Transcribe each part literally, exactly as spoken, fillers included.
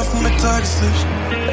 schlafen mit Tageslicht.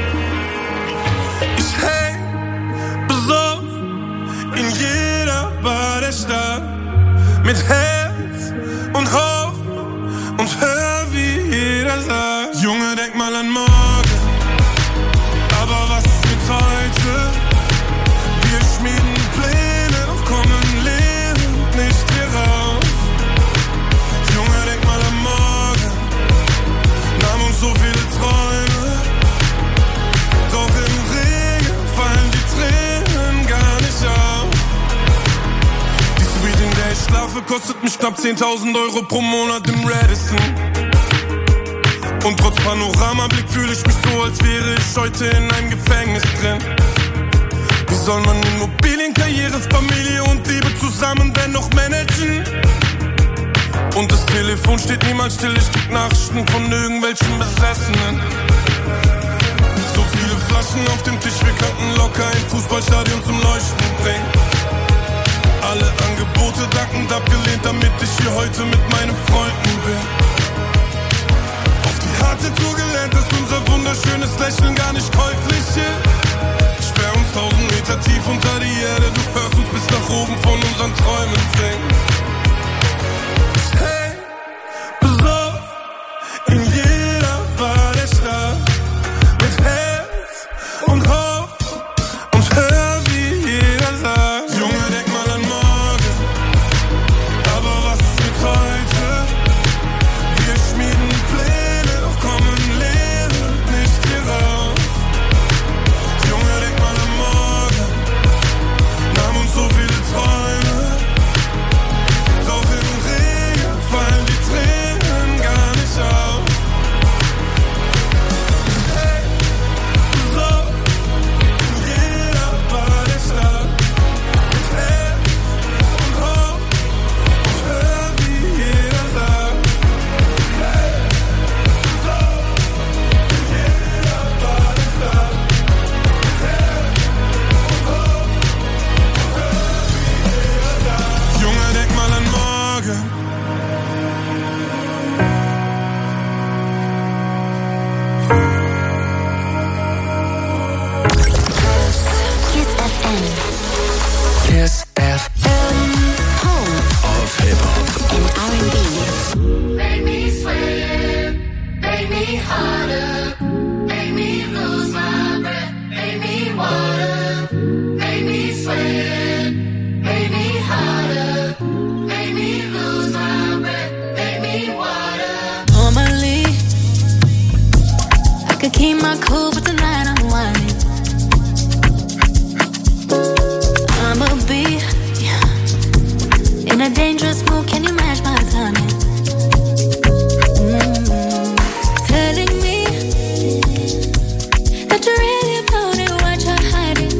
Ich häng besoffen in jeder Bar der Stadt, mit Herz und Hoffnung und hör, wie jeder sagt: Junge, denk mal an morgen, aber was ist mit heute? Wir schmieden Pläne, doch kommen lebend nicht hier raus. Junge, denk mal an morgen, nahm uns so viele Träume, doch im Regen fallen die Tränen gar nicht auf. Die Suite, in der ich schlafe, kostet mich knapp zehntausend Euro pro Monat im Radisson. Und trotz Panoramablick fühle ich mich so, als wäre ich heute in einem Gefängnis drin. Wie soll man Immobilien, Karriere, Familie und Liebe zusammen dennoch managen? Und das Telefon steht niemals still, ich krieg Nachrichten von irgendwelchen Besessenen. So viele Flaschen auf dem Tisch, wir könnten locker ein Fußballstadion zum Leuchten bringen. Alle Angebote dankend abgelehnt, damit ich hier heute mit meinen Freunden bin. Auf die harte Tour gelernt, dass unser wunderschönes Lächeln gar nicht käuflich ist. Sperr uns tausend Meter tief unter die Erde, du hörst uns bis nach oben von unseren Träumen singen. Ich häng besoffen in jeder Bar der Stadt, mit Herz und Hoffnung und hör, wie jeder sagt: Junge, denk mal an morgen, aber was ist mit heute? Wir schmieden Pläne, doch kommen lebend nicht hier raus. Junge, denk mal an morgen, nahm uns so viele Träume, doch im Regen fallen die Tränen gar nicht auf. Hey, so in jeder Bar der Stadt, mit Herz und Hoffnung und hör, wie jeder sagt. Hey, so in jeder Bar der Stadt, mit Herz und Hoffnung und hör, wie jeder sagt. Junge, denk mal an morgen. Kiss F M. Kiss F M. Home Of Hip-Hop. and R and B. Make me sweat, make me harder, make me lose my breath, make me water, make me sweat, make me harder, make me lose my breath, make me water. Normally, I could keep my cool, but tonight I'm whining. I'ma be in a dangerous mood. Can you match my timing? Mm. Telling me that you're really about it, what you're hiding.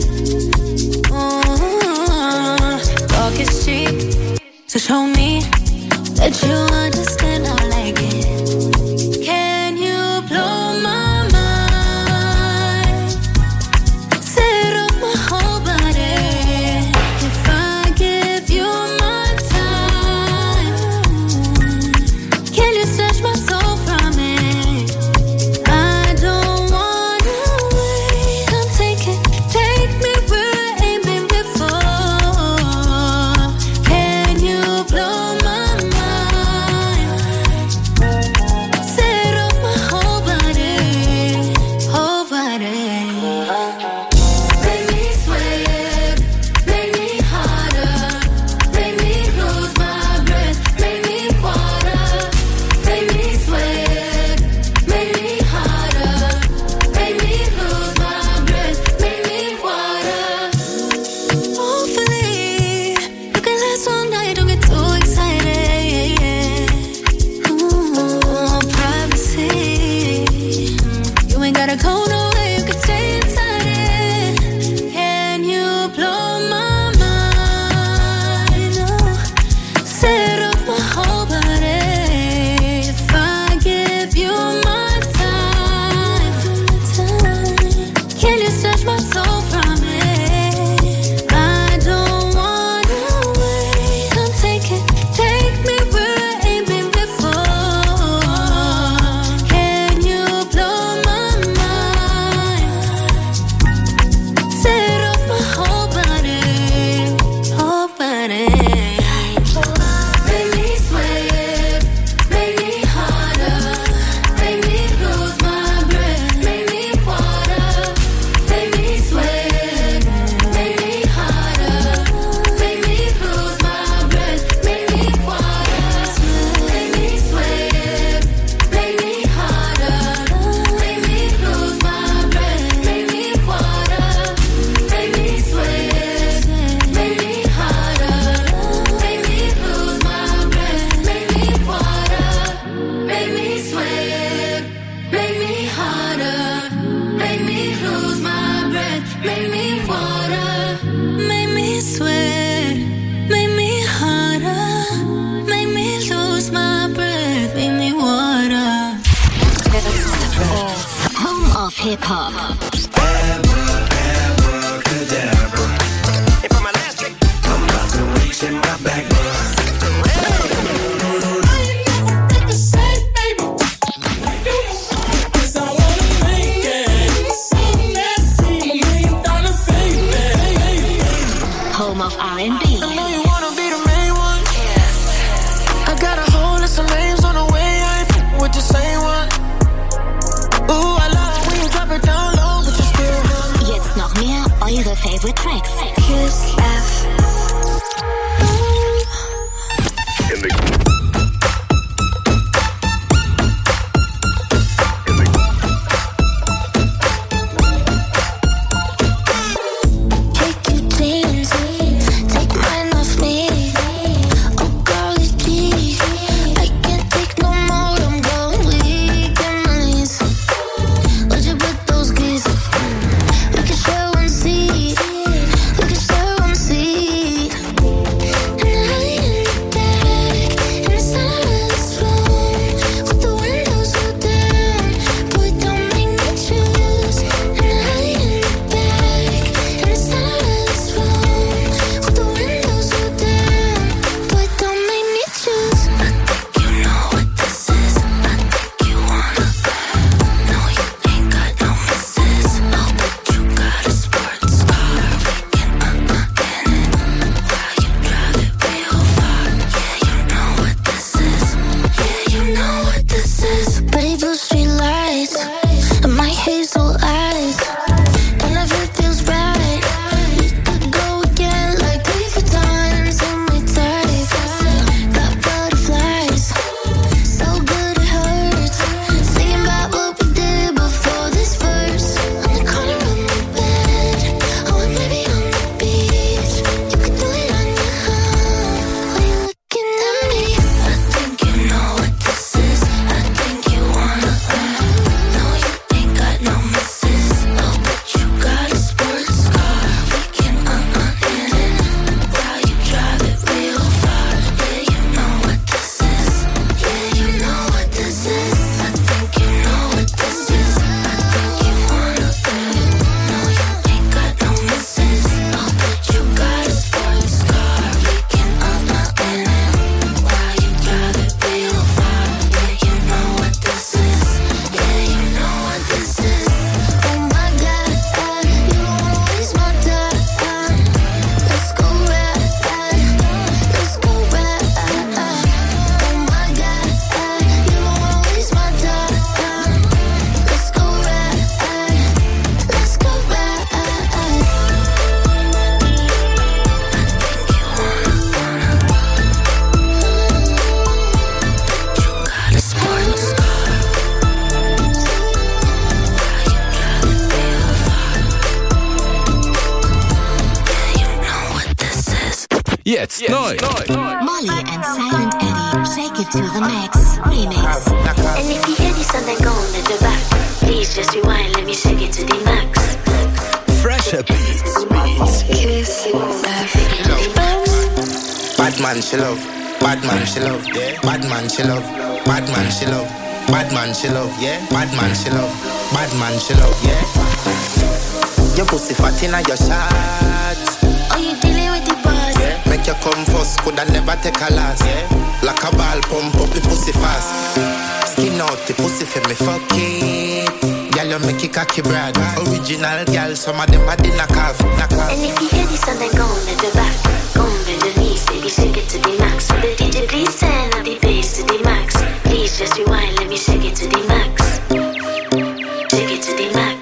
Oh, talk is cheap, so show me that you understand I like it. Can you blow my mind? Set off my whole body. If I give you my time, can you snatch my soul from it? I don't wanna wait. Come take it, take me where I ain't been before. Can you blow my mind? Set off my whole body, whole body. Make me sweat, make me harder, make me lose my breath, make me water, make me sweat, make me harder, make me lose my breath, make me water. Hopefully, you can last all night, don't get too excited. Ooh, privacy. You ain't gotta go nowhere, you can stay inside it. Can you blow my mind? Oh, set off my whole body. If I give you my time, can you snatch my soul from it? I don't wanna wait. Come take it, take me where I ain't been before. Can you blow my sweat, make me harder, make me lose my breath, make me water. Home of hip hop. Abracadabra. If I'm elastic, I'm about to reach in my back. Home of R and B. I know you wanna be the main one. Yes. I got a whole list of names on the way. I ain't f- with the same one. Ooh, I love when you drop it down low, but you still run. Jetzt noch mehr eure Favorite Tracks. Kiss F. Jetzt neu. Molly and Silent Eddie, Shake It to the Max Remix. And if you hear this song, then go on at the back. Please just rewind, let me shake it to the max. Fresher Beats. Beats. Kiss F. Bad man she love, bad man she love, yeah. Bad man she love, bad man she love, bad man she love, yeah. Bad man she love, bad man she love, yeah. Your pussy fat inna your shots. Oh, you dealing with the boss? Yeah. Make you come first, coulda never take a last. Yeah. Like a ball pump up the pussy fast. Skin out the pussy for me fuck it. Girl, you make it cocky brad. Original girl, some of them body knock off, knock off. And if you hear this song, then go on at the back. Go on bend the knees, baby, shake it to the max. For the D J, please turn up the bass to the max. Please just rewind, let me shake it to the max. Shake it to the max.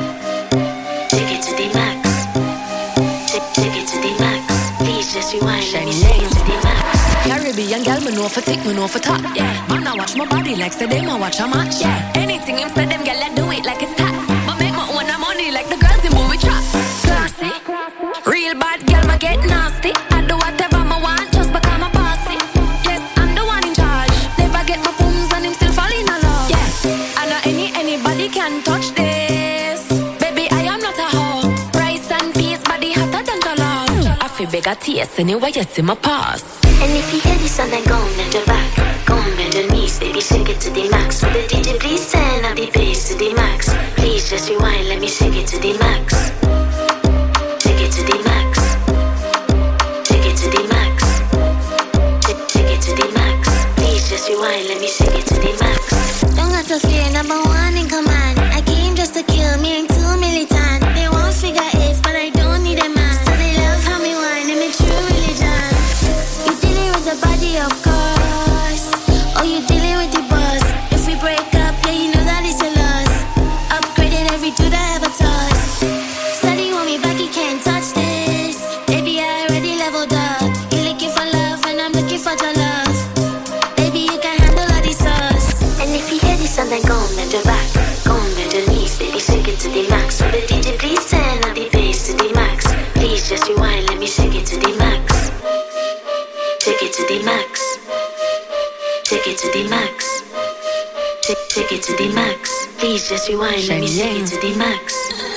Shake it to the max. Shake, shake it to the max. Please just rewind, let me shake it to the max. Caribbean girl, me know for tick, me know for top. Yeah, man, I watch my body like say them, I watch a match. Yeah, anything him said them, girl, I do it like it's tax. But make my own money like the girls in movie trap. Classy, real bad girl, me get nasty. I do whatever I want just because I'm bossy. Yes, I'm the one in charge. Never get my booms and him still fall in love. Yeah, I know any anybody can touch this. Baby, I am not a hoe. Rice and peas, body hotter than jollof. I feel baby got taste anyway, you see my pass. And if you hear this song, then go on bend your back. Go on bend your knees, baby, shake it to the max. So the D J please turn up the bass to the max. Please just rewind, let me shake it to the max. Shake it to the max. Shake it to the max. Shake, shake it to the max. Please just rewind, let me shake it to the max. Don't got to fear, number one in command. I came just to kill me, ain't too militant. They won't figure eight, but I don't need a man. So they love how me whine and make true religion. You dealing with the body, of course. Or you dealing with the boss. If we break up, yeah, you know that it's your loss. Upgraded every dude I ever touched. Study want me back, you can't touch this. Baby, I already leveled up. You looking for love, and I'm looking for your love. Baby, you can handle all the sauce. And if you hear this song, then go on bend your back. Go on bend your knees, baby, shake it to the max. So the D J please turn up the bass to the max. Please just rewind, let me shake it to the max. Shake it to the max. Shake it to the max. Shake, shake it to the max. Please just rewind, let me shake it to the max.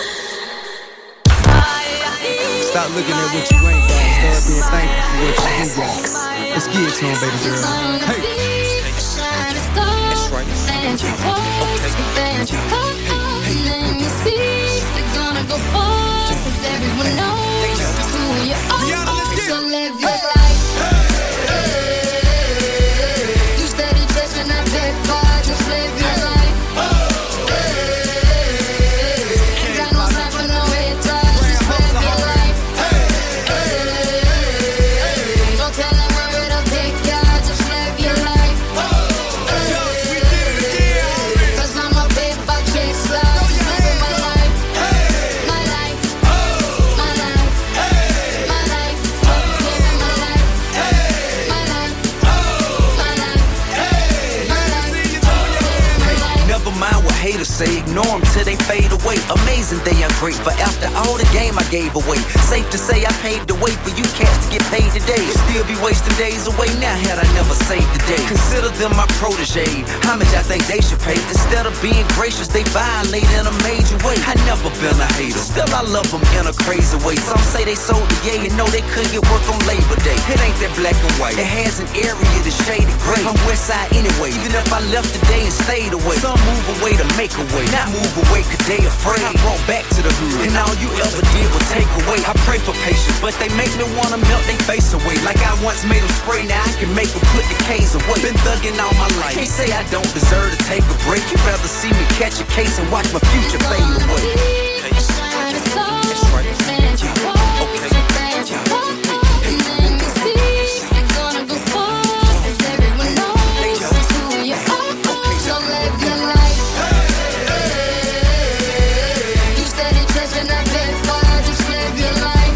Stop looking at what you ain't got and start being thankful for what you do got. Let's get it to him, baby girl. Hey. That's right. Okay. Let me see. They're gonna go far, 'cause everyone knows who you are. So live your life. You steady chasing that big bar, just live your life. Ain't got no time for no haters, just live your life. Don't tell them where it'll take ya, just live your life. Cause I'm a big buck chase love, just living my life. My life, my life, my life, just living my life. My life, my life, my life, just living my life. Never mind what haters say, ignore them till they fade away. Amazing they are grateful after all the game I gave away. Safe to say I paved the way for you cats to get paid today. Still be wasting days away now had I never saved the day. Consider them my protege, how much I think they should pay. Instead of being gracious, they violate in a major way. I never been a hater, still I love them in a crazy way. Some say they sold the yay and know they couldn't get work on Labor Day. It ain't that black and white, it has an area that's shaded gray. I'm west side anyway, even if I left today and stayed away. Some move away to make a way, not move away cause they afraid. I brought back to the hood, and all you ever did was take away. I pray for patience, but they make me wanna melt they face away. Like I once made them spray, now I can make them put the K's away. Been thugging all my life, can't say I don't deserve to take a break. You'd rather see me catch a case and watch my future fade away. That's right. Okay. And then you see, they're gonna go far, 'cause everyone knows who you are. So live your life. You steady chasing that big bar, just live your life.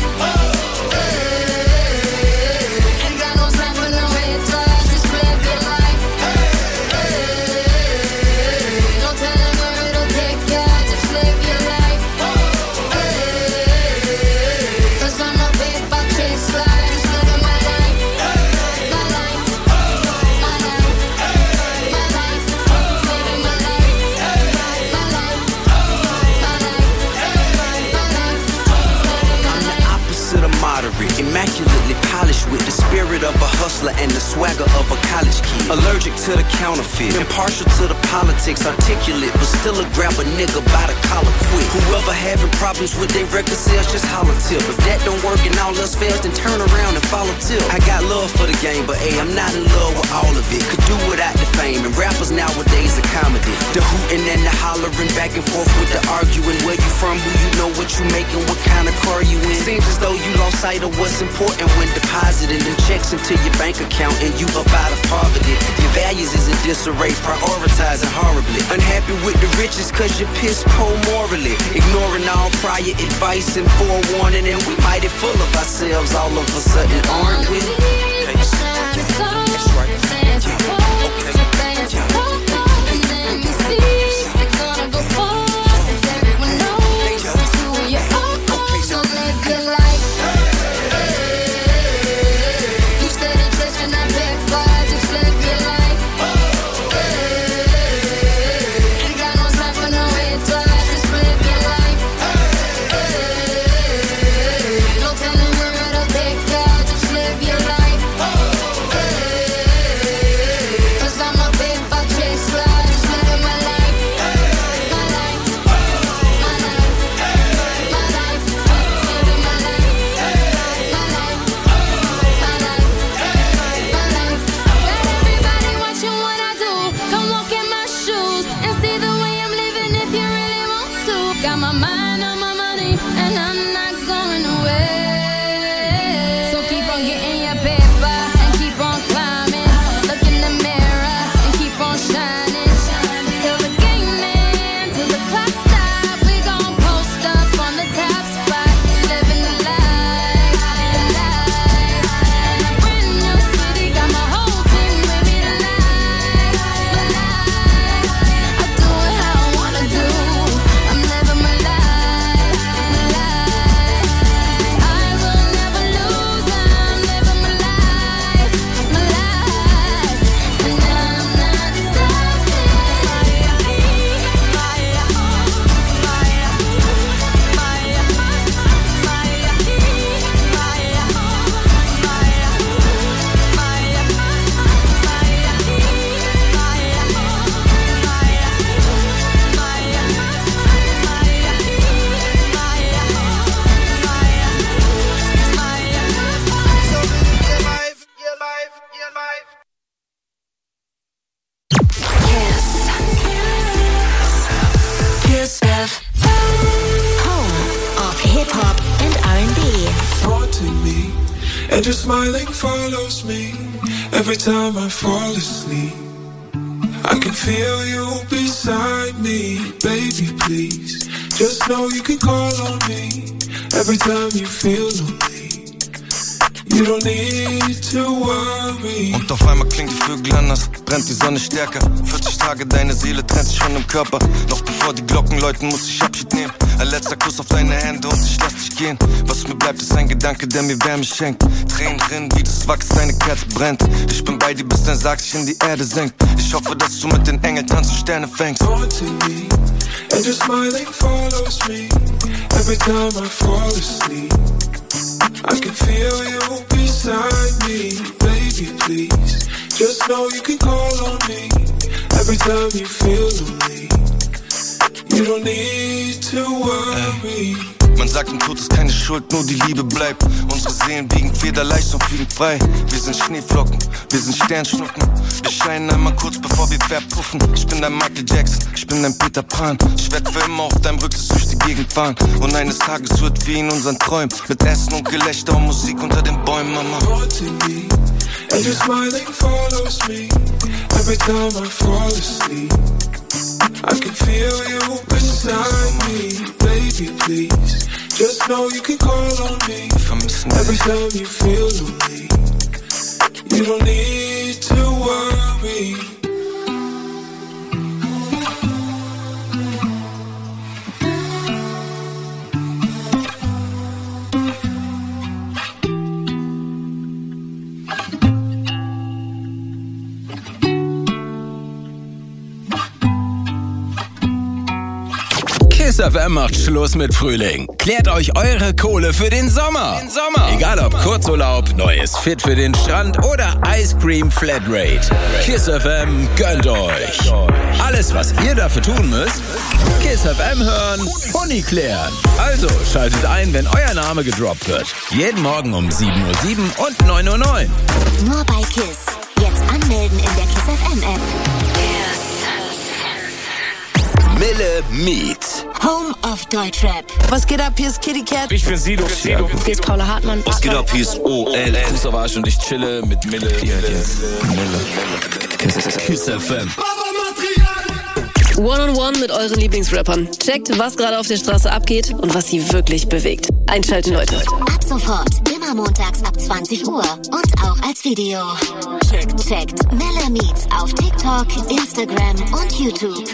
Ain't got no time for no haters, just live your life. Don't tell them where it'll take ya, just live your life. Cause I'm a big buck chase life, just living my life. My life, my life, my life, just living my life. My life, my life, my life, just living my I'm the life. opposite of moderate, immaculately polished with the spirit of a hustler and the swagger of a college kid. Allergic to the counterfeit, impartial to the politics, articulate, but still a grab a nigga by the collar quick. Whoever having problems with their record sales, just holler tip. If that don't work and all else fails, then turn around and follow tip. I got love for the game, but hey, I'm not in love with all of it. Could do without the fame, and rappers nowadays are comedy. The hooting and the hollering, back and forth with the arguing. Where you from, who you know, what you making, what kind of car you in. Seems as though you lost sight of what's important when depositing them checks into your bank account and you up out of poverty. Your values is in disarray, prioritizing horribly. Unhappy with the riches cause you're piss poor morally. Ignoring all prior advice and forewarning, and we mighty full of ourselves all of a sudden, aren't we? That's right. And then you see, they're gonna go far, 'cause everyone knows who you are. So live your life. You steady chasing that big bar, just live your life. Ain't got no time for no haters, just live your life. Don't tell them where it'll take and your smiling follows me every time I fall asleep. I can feel you beside me, baby, please. Just know you can call on me every time you feel lonely. You don't need to worry. Und auf einmal klingen die Vögel anders, brennt die Sonne stärker. vierzig Tage, deine Seele trennt sich von dem Körper. Noch bevor die Glocken läuten, muss ich Abschied nehmen. Ein letzter Kuss auf deine Hände und ich lass dich gehen. Was mir bleibt, ist ein Gedanke, der mir Wärme schenkt. Tränen drin, wie das Wachs, deine Kerze brennt. Ich bin bei dir, bis dein Sarg sich in die Erde senkt. Ich hoffe, dass du mit den Engeln tanzt und Sterne fängst. And your smiling follows me every time I fall asleep. I can feel you beside me, baby, please. Just know you can call on me every time you feel lonely. You don't need to worry. Man sagt, im Tod ist keine Schuld, nur die Liebe bleibt. Unsere Seelen wiegen federleicht und fliegen frei. Wir sind Schneeflocken, wir sind Sternschnuppen. Wir scheinen einmal kurz, bevor wir verpuffen. Ich bin dein Michael Jackson, ich bin dein Peter Pan. Ich werd für immer auf deinem Rücksitz durch die Gegend fahren. Und eines Tages wird wie in unseren Träumen, mit Essen und Gelächter und Musik unter den Bäumen, Mama. And your smiling follows me every time I fall asleep. I can feel you beside me, baby, please. Just know you can call on me every time you feel lonely. You don't need to worry. Kiss F M macht Schluss mit Frühling. Klärt euch eure Kohle für den Sommer. Den Sommer. Egal ob Kurzurlaub, neues Fit für den Strand oder Ice Cream Flatrate. Kiss F M gönnt euch. Alles, was ihr dafür tun müsst, Kiss F M hören, Pony klären. Also schaltet ein, wenn euer Name gedroppt wird. Jeden Morgen um sieben Uhr sieben und neun Uhr neun. Nur bei Kiss. Jetzt anmelden in der Kiss F M App. Mille Meets. Home of Deutschrap. Was geht ab? Hier ist Kitty Cat. Ich bin Sido. Hier ist Paula Hartmann. Was geht ab? Hier ist O L L. Savage und ich chille mit Mille. Hier jetzt. Mille. Kiss F M. One-on-one mit euren Lieblingsrappern. Checkt, was gerade auf der Straße abgeht und was sie wirklich bewegt. Einschalten, Leute. Ab sofort, immer montags ab zwanzig Uhr und auch als Video. Checkt, checkt Mille Meets auf TikTok, Instagram und YouTube.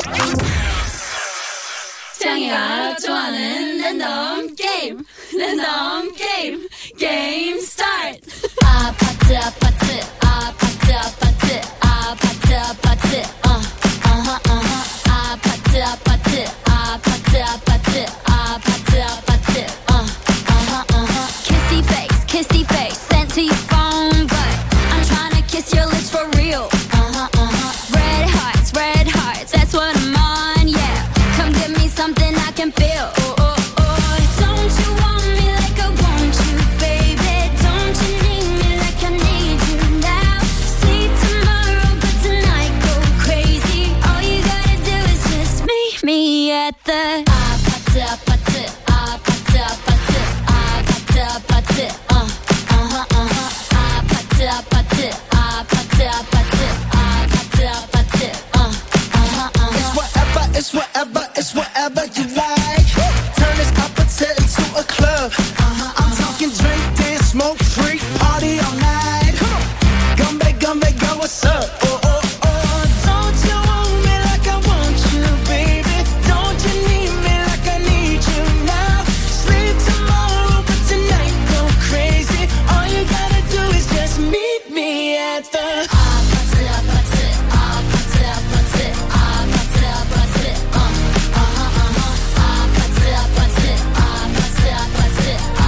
장이가 좋아하는 랜덤 게임, 랜덤 게임, 게임 스타트. 아파트 아파트 아파트 아파트 아파트 아파트 어 어허 어허 아파트 아파트 아파트 아파트 아파트 아파트 어 어허 어허 kissy face kissy face sent to your phone but I'm trying to kiss your lips for real. Uh-huh uh-huh red hearts red hearts that's what I'm on yeah. Come give me something I can feel. Oh, oh, oh. Don't you want me like I want you, baby? Don't you need me like I need you now? Sleep tomorrow, but tonight go crazy. All you gotta do is just meet me at the 아파트 아파트 아파트 아파트 아파트 아파트 uh uh-huh uh-huh 아파트 아파트 아파트 아파트 아파트 아파트 uh uh-huh uh-huh It's whatever, it's whatever, it's whatever you like. Turn this opposite into a club. Uh-huh, I'm talking drink, dance, smoke, freak, party all night. Gumbe, gumbe, girl, what's up? Oh, oh, oh. Don't you want me like I want you, baby? Don't you need me like I need you now? Sleep tomorrow, but tonight go crazy. All you gotta do is just meet me at the 아파트 아파트 아파트 아파트 아파트 아파트 어 어허 어허 아파트 아파트 아파트 아파트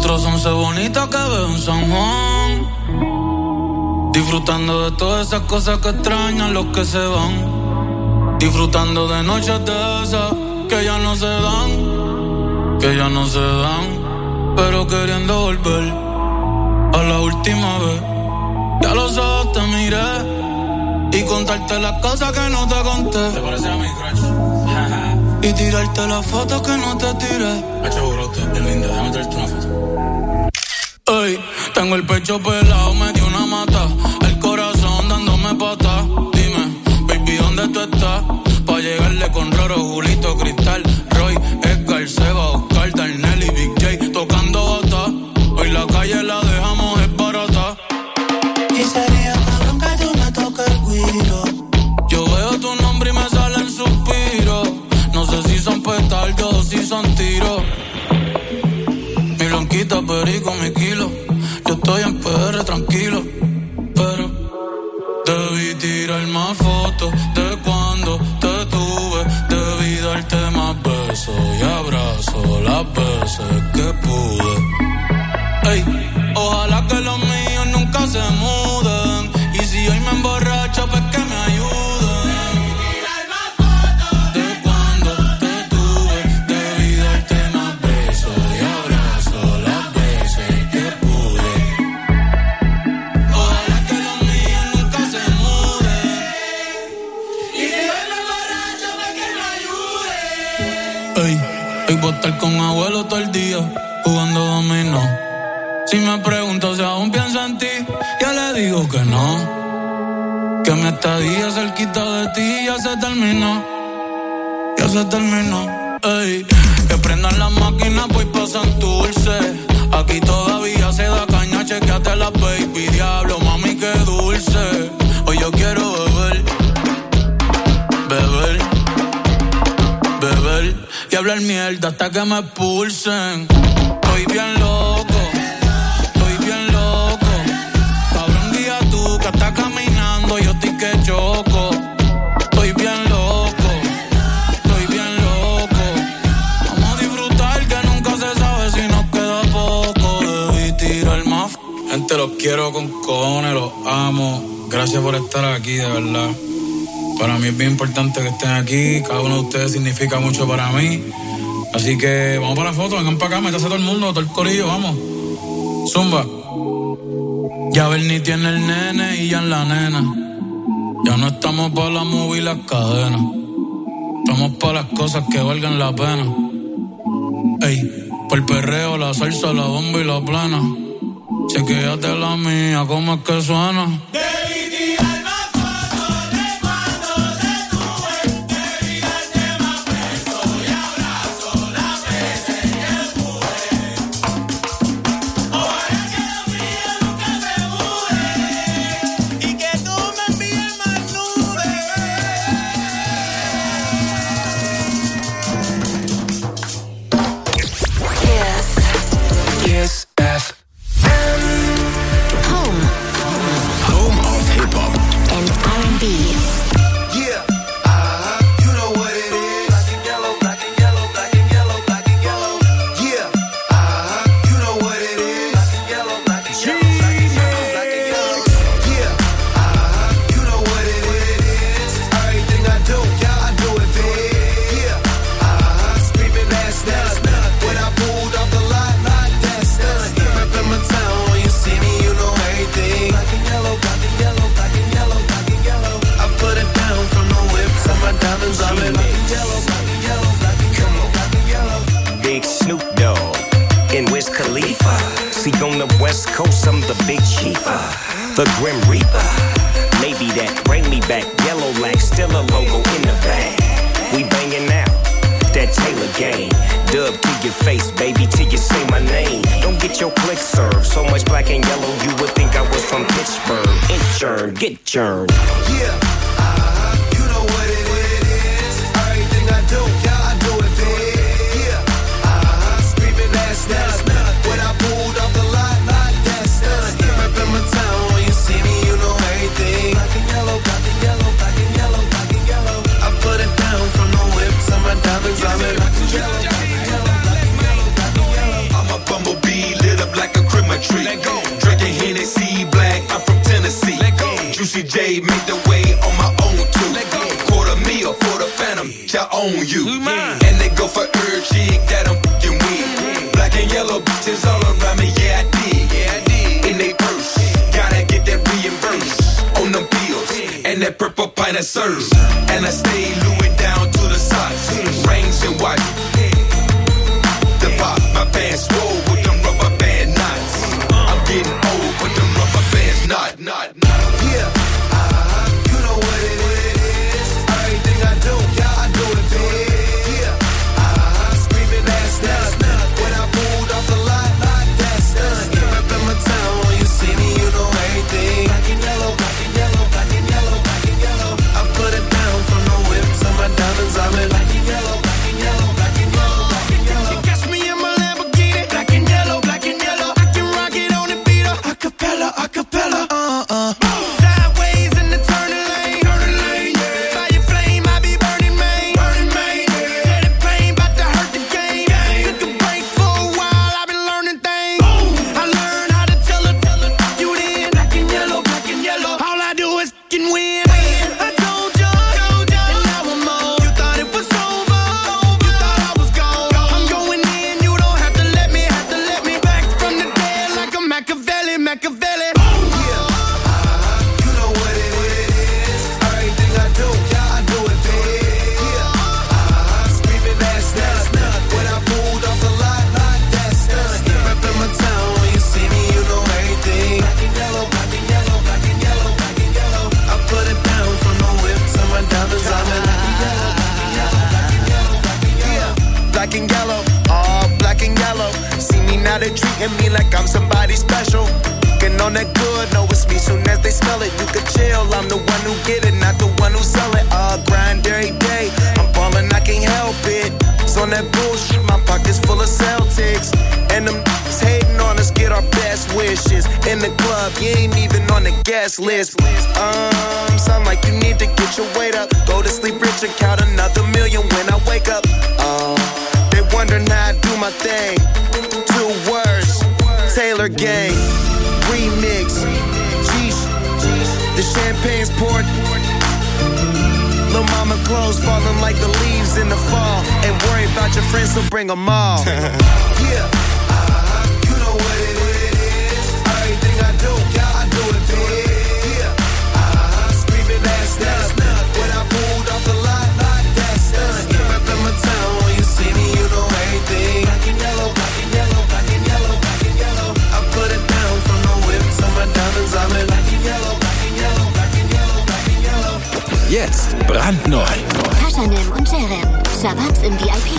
Nosotros once bonitas que veo en San Juan, disfrutando de todas esas cosas que extrañan los que se van, disfrutando de noches de esas que ya no se dan, que ya no se dan, pero queriendo volver a la última vez. Ya los ojos te miré y contarte las cosas que no te conté. ¿Te parece a mi crush? Y tirarte las fotos que no te tiré. Hacho, brote, es linda, déjame traerte una foto. Ey, tengo el pecho pelado, me dio una mata, el corazón dándome pata. Dime, baby, ¿dónde tú estás? Pa' llegarle con Roro, Julito, Cristal, Roy, Edgar, Seba, Oscar, Darnell y Big J tocando bata. Hoy la calle la dejamos es barata. Y sería cabrón que tú me toques el guiro. Yo veo tu nombre y me salen suspiros. No sé si son petardos o si son tiros. Mi blanquita, perico, mi kilo. Yo estoy en P R tranquilo, pero debí tirar más fotos de cuando te tuve. Debí darte más besos y abrazos las veces que pude. Ey, ojalá que los míos nunca se muden. Y si hoy me emborracho, pues que me ayuden. Voy a estar con abuelo todo el día jugando dominó. Si me pregunto si aún pienso en ti, ya le digo que no, que mi estadía cerquita de ti ya se terminó, ya se terminó. Ey, que prendan las máquinas, pues pasan dulce. Aquí todavía se da caña, chequeate la baby. Diablo, mami, qué dulce. Hoy yo quiero beber, beber, beber y hablar mierda hasta que me expulsen. Estoy bien loco, estoy bien loco. Cabrón, guía tú que estás caminando, yo estoy que choco. Estoy bien loco, estoy bien loco. Vamos a disfrutar que nunca se sabe si nos queda poco. Debí tirar más. Gente, los quiero con cojones, los amo. Gracias por estar aquí, de verdad. Para mí es bien importante que estén aquí. Cada uno de ustedes significa mucho para mí. Así que vamos para la foto, vengan para acá, métase todo el mundo, todo el corillo, vamos. Zumba. Ya Bernie tiene el nene y ya en la nena. Ya no estamos para la movie y las cadenas. Estamos para las cosas que valgan la pena. Ey, por el perreo, la salsa, la bomba y la plana. Chequéate la mía, ¿cómo es que suena? The Grim Reaper, maybe that bring me back. Yellow lag, still a logo in the bag. We banging out that Taylor game. Dub to your face, baby, till you say my name. Don't get your click served. So much black and yellow, you would think I was from Pittsburgh. Inchurn, get churned. Yeah, uh, you know what it is. Everything I do, yeah, I do it big. Yeah, uh, screaming that's nuts. When I pulled off the lot, lot that's nuts. Reppin' my town. See me, you know everything. Black and yellow, black and yellow, black and yellow, black and yellow. I put it down from the whip to my diamonds. I'm in black and yellow, black and yellow, black and yellow, black and yellow. I'm a bumblebee, lit own you. And they go for every chick that I'm fucking with. Black and yellow bitches all around me, yeah I did. Yeah I did. In they purse, gotta get that reimbursed on them bills and that purple pint of serve. And I stay Louis down to the socks, rings and watch. The pop, my pants swole with them rubber band knots. I'm getting old with them rubber bands, not, not, not. Yeah, uh-huh, you know what it is. Everything I do, yeah, I do it big. Yeah, uh-huh, screaming ass nuts. When I pulled off the lot, lot that's done. Yeah, up in my town, when you see me, you know everything. Black and yellow, black and yellow, black and yellow, black and yellow. I put it down from the whip to my diamonds. I'm in black and yellow, black and yellow, black and yellow, black and yellow. You catch me in my Lamborghini, black and yellow, black and yellow. I can rock it on the beat, acapella, acapella, uh uh. Sideways in the turning lane, turning lane. Yeah. By your flame, I be burning main, burning main. Yeah. Tell the pain, bout to hurt the game. game. Took a break for a while, I've been learning things. Ooh. I learned how to tell her, tell her, you in black and yellow, black and yellow. All I do is fucking win. I told ya, told ya, and now I'm on. You thought it was over, you thought I was gone. I'm going in, you don't have to let me, have to let me back from the dead like a Machiavelli, Machiavelli. Yeah, uh-huh, you know what it is. Everything I do, yeah, I do it big. Yeah, uh-huh, screaming ass nuts. When I pulled off the lot, lot that's done. Yeah, up in my town, when you see me, you know everything. Black and yellow, black and yellow, black and yellow, black and yellow. I put it down from the whip to my diamonds. I'm in black and yellow, black and yellow, black and yellow, black and yellow. Black and yellow, all black and yellow. See me now, they treating me like I'm somebody special. Getting on that good, know it's me. Soon as they smell it, you can chill. I'm the one who get it, not the one who sell it. All grind every day. I'm ballin', I can't help it. So on that bullshit, my pockets full of Celtics. And them niggas hating on us, get our best wishes. In the club, you ain't even on the guest list. Um, sound like you need to get your weight up. Go to sleep rich and count another million when I wake up. Um, they wondering how I do my thing. Two words, Taylor Gang. Remix, Jeesh, the champagne's poured. Lil' mama clothes falling like the leaves in the fall. Ain't worry about your friends, so bring them all. Yeah, uh-huh, you know what it is. Everything I do, yeah, I do it big. Yeah, uh-huh, screaming ass nuts. When I pulled off the lot, lot that's done. Yeah, up in my town, when you see me, you know everything. Black and yellow, black and yellow, black and yellow, black and yellow. I put it down from the whip to my diamonds. I'm in black and yellow, black and yellow, black and yellow, black and yellow. Jetzt brandneu. Tashanim und Jerem. Shababs im V I P.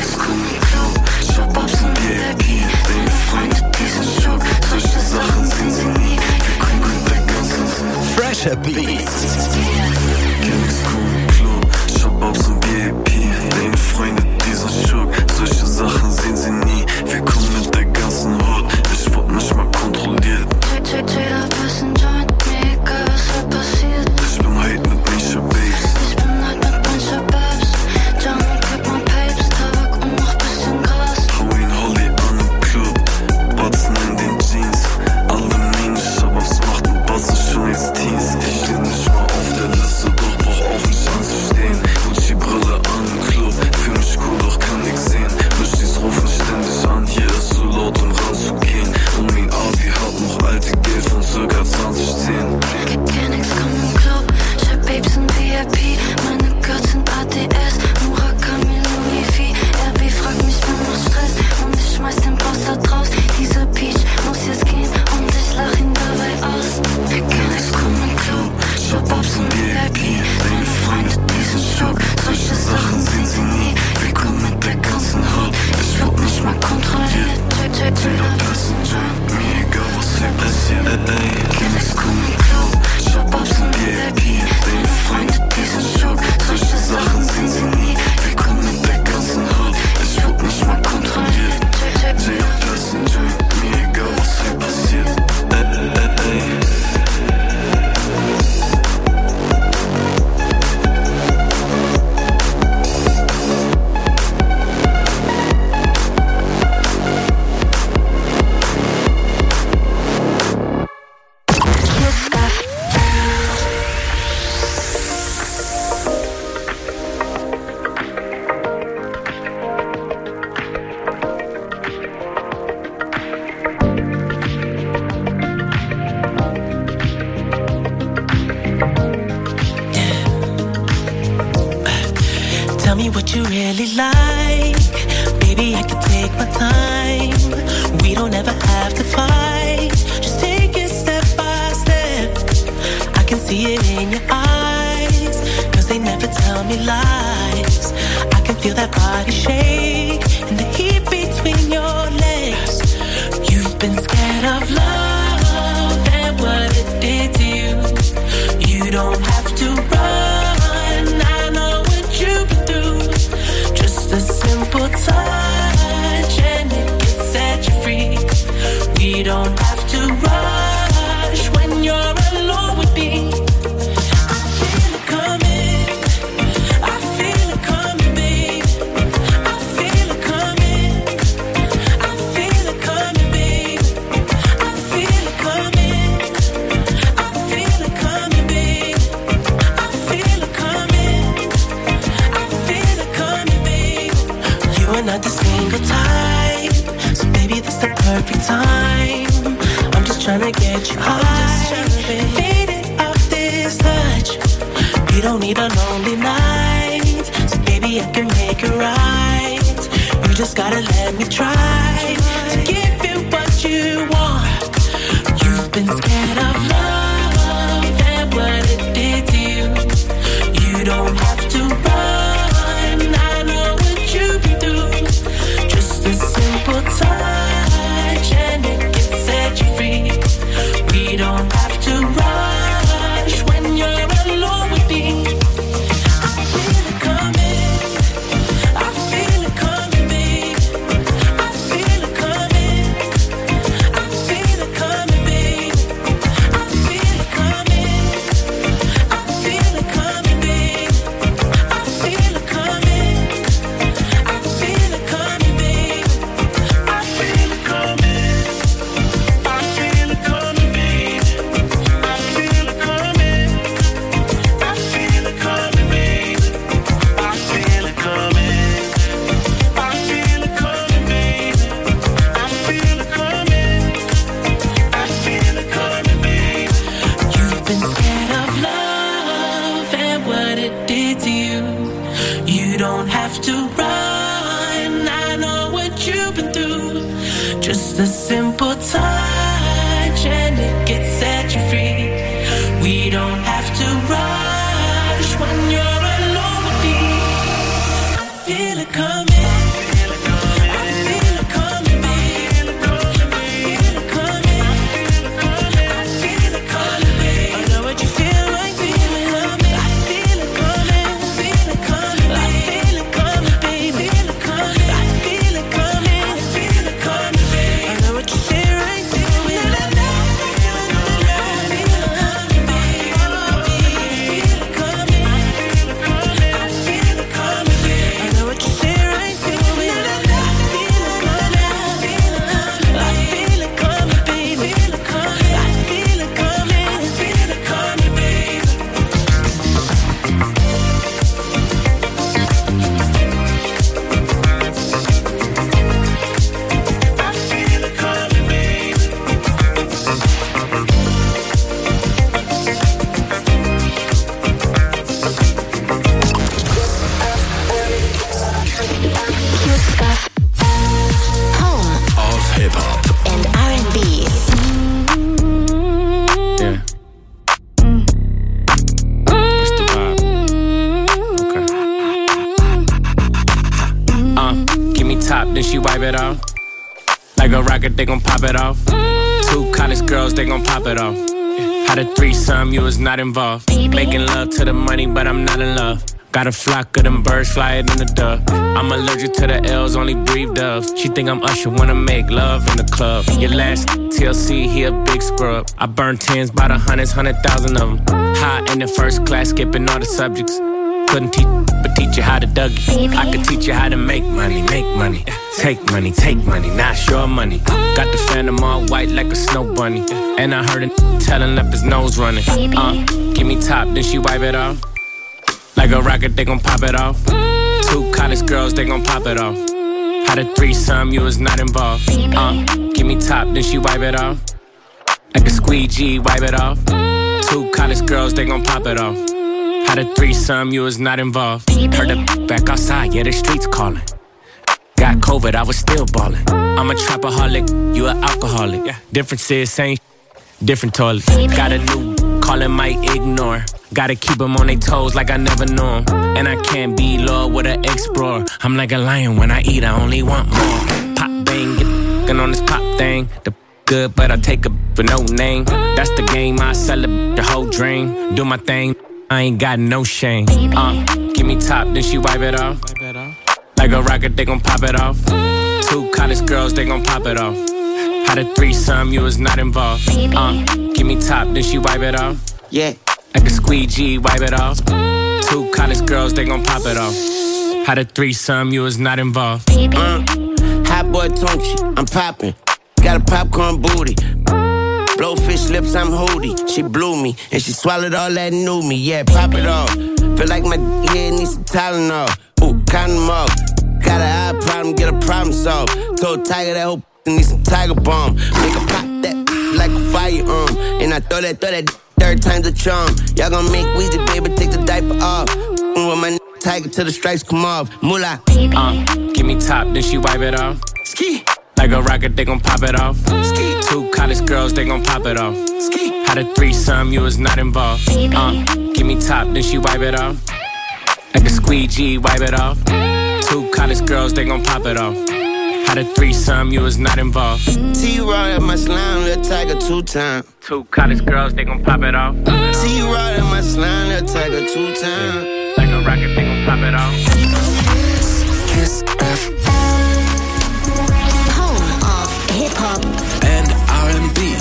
Shababs im V I P. Deine Freunde, die sind schock. Solche Sachen sehen sie nie. Wir können mit der ganzen Fresher Beats. Kennex kommen Club. Shababs im V I P. Deine Freunde, die sind schock. Solche Sachen sehen sie nie. Wir kommen mit der ganzen Hut. Ich wurde nicht mal kontrolliert. Jeder bisschen Joint, mir egal was da passiert. Ich bin heute mit Misha Babes. Ich bin halt mit mancher Babs. Jump und kipp mein Papes, Tabak und noch bisschen Gras. Hau ihn Holly an im Club, Batzen in den Jeans. Alle Minen, Shababs machten Batzen schon jetzt Teens. Ich steh nicht mal auf der Liste, doch brauch auch nicht anzustehen. Gucci-Brille an im Club, fühl mich cool, doch kann nix sehen. Mischis rufen ständig an, hier ist so laut, um ranzugehen. Und mein Abi hat noch alte Geld von circa zwanzig zehn. Kennex komm im Club, ich hab Babes in V I P. Meine Girls sind A D S, Murakami, Louis V. R B fragt mich, wer macht Stress und ich schmeiß den Boss da draus. Dieser Peach muss jetzt gehen und ich lach ihn dabei aus. Kennex komm im Club, Shababs im V I P. Deine Freunde, die sind schock. Solche Sachen sehen sie nie. Wir kommen mit der ganzen Hut. Ich werd nicht mal kontrolliert. Jeder Passenger, mir egal was hier passiert. Ey, Kennex komm im Club. Shababs im V I P. Deine Freunde, die sind schock. Solche Sachen sehen sie nie. Wir kommen mit der ganzen Hut. Ich werd nicht mal kontrolliert. Jeder Passenger, mir egal was hier passiert. Ey, ey, ey. what you really like. Baby, I can take my time. We don't ever have to fight. Just take it step by step. I can see it in your eyes, cause they never tell me lies. I can feel that body shake and the heat between your legs. You've been scared of love and what it did to you. You don't have to run, I know what you've been through. Just a simple touch and it can set you free. We don't have to rush when you're alone with me. I feel it coming, I feel it coming, babe. I feel it coming, I feel it coming, babe. I feel it coming, I feel it coming, babe. I feel it coming, I feel it coming, babe. You are not the single type, so baby this the perfect time. I'm just tryna get you high, faded off this touch. You don't need a lonely night, so baby I can make it right. You just gotta let me try to give you what you want. You've been scared of love and what it did to you. You don't have to run, I know what you've been through. Just a simple touch and it can set you free. We don't have to rush when you're alone with me. I feel it coming, I feel it coming, babe. I feel it coming, I feel it coming, babe. I feel it coming, I feel it coming, babe. I feel it coming, I feel it coming, babe. I feel it coming, I feel it coming, babe. I feel it coming, I feel it coming, babe. I feel it coming, I feel it coming, babe. I feel it coming, I feel it coming, babe. You've been scared of love and what it did to you. You don't have to run, I know what you've been through. Just a simple touch and it can set you free. We don't have to rush when you're alone with me. I feel it coming, I feel it coming, babe. I feel it coming, I feel it coming, babe. I know what you feel like, feel it coming. I feel it coming, feel it coming, I feel it coming, babe. Feel it coming, I feel it coming, I feel it coming, babe. I know what you feel right, feel it. I feel it coming, babe. Feel it coming, I feel it coming, babe. I know what you feel right, feel it. I feel it coming, I feel it coming, babe. Feel it coming, I feel it coming, I feel it coming, babe. I feel it coming, babe. Home Of Hip-Hop. and R and B. Yeah. It's the vibe. Okay. Uh, give me top, then she wipe it off. Like a rocket, they gon' pop it off. Two college girls, they gon' pop it off. Had a threesome, you was not involved. Making love to the money, but I'm not in love. Got a flock of them birds flying in the dove. I'm allergic to the L's, only breathe doves. She think I'm Usher, wanna make love in the club. Your last T L C, he a big scrub. I burn tens by the hundreds, hundred thousand of them. High in the first class, skipping all the subjects. Couldn't teach, but teach you how to Dougie. I could teach you how to make money, make money. Take money, take money, not your money. Got the phantom all white like a snow bunny. And I heard a telling up his nose running. Uh, give me top, then she wipe it off. Like a rocket, they gon' pop it off. Two college girls, they gon' pop it off. Had a threesome, you was not involved. Uh, give me top, then she wipe it off. Like a squeegee, wipe it off. Two college girls, they gon' pop it off. Had a threesome, you was not involved. Heard the back outside, yeah, the streets calling. Got COVID, I was still ballin'. I'm a trapaholic, you an alcoholic. Yeah. Difference is same, different toilet. Got a new callin' might ignore. Gotta keep them on their toes like I never knew 'em. And I can't be low with an explorer. I'm like a lion when I eat, I only want more. Pop bang, get on this pop thing. The good, but I take a for no name. That's the game, I celebrate the whole dream. Do my thing, I ain't got no shame. Uh, give me top, then she wipe it off. Like a rocket, they gon' pop it off. Two college girls, they gon' pop it off. Had a threesome, you was not involved. Uh, give me top, then she wipe it off. Yeah. Like a squeegee, wipe it off. Two college girls, they gon' pop it off. Had a threesome, you was not involved. Uh, hot boy Tonchi, I'm poppin'. Got a popcorn booty. Blowfish lips, I'm hoodie. She blew me, and she swallowed all that new me. Yeah, pop it off. Feel like my head needs some Tylenol. Ooh, count them off. Got an eye problem, get a problem solved. Told Tiger that whole need some Tiger Balm. Make her pop that like a firearm. And I throw that, throw that third time's a charm. Y'all gon' make Weezy, baby, take the diaper off. With my Tiger till the stripes come off. Moolah. Uh, give me top, then she wipe it off. Ski. Like a rocket, they gon' pop it off. Ski. Two college girls, they gon' pop it off. Ski. Had a threesome, you was not involved. Uh, give me top, then she wipe it off. Like a squeegee, wipe it off. Two college girls, they gon' pop it off. Had a threesome, you was not involved. T-Raw at my slime, little Tiger two time. Two college girls, they gon' pop it off. T-Raw at my slime, little Tiger two time. Like a rocket, they gon' pop it off. Kiss F M. Home of hip hop and R and B.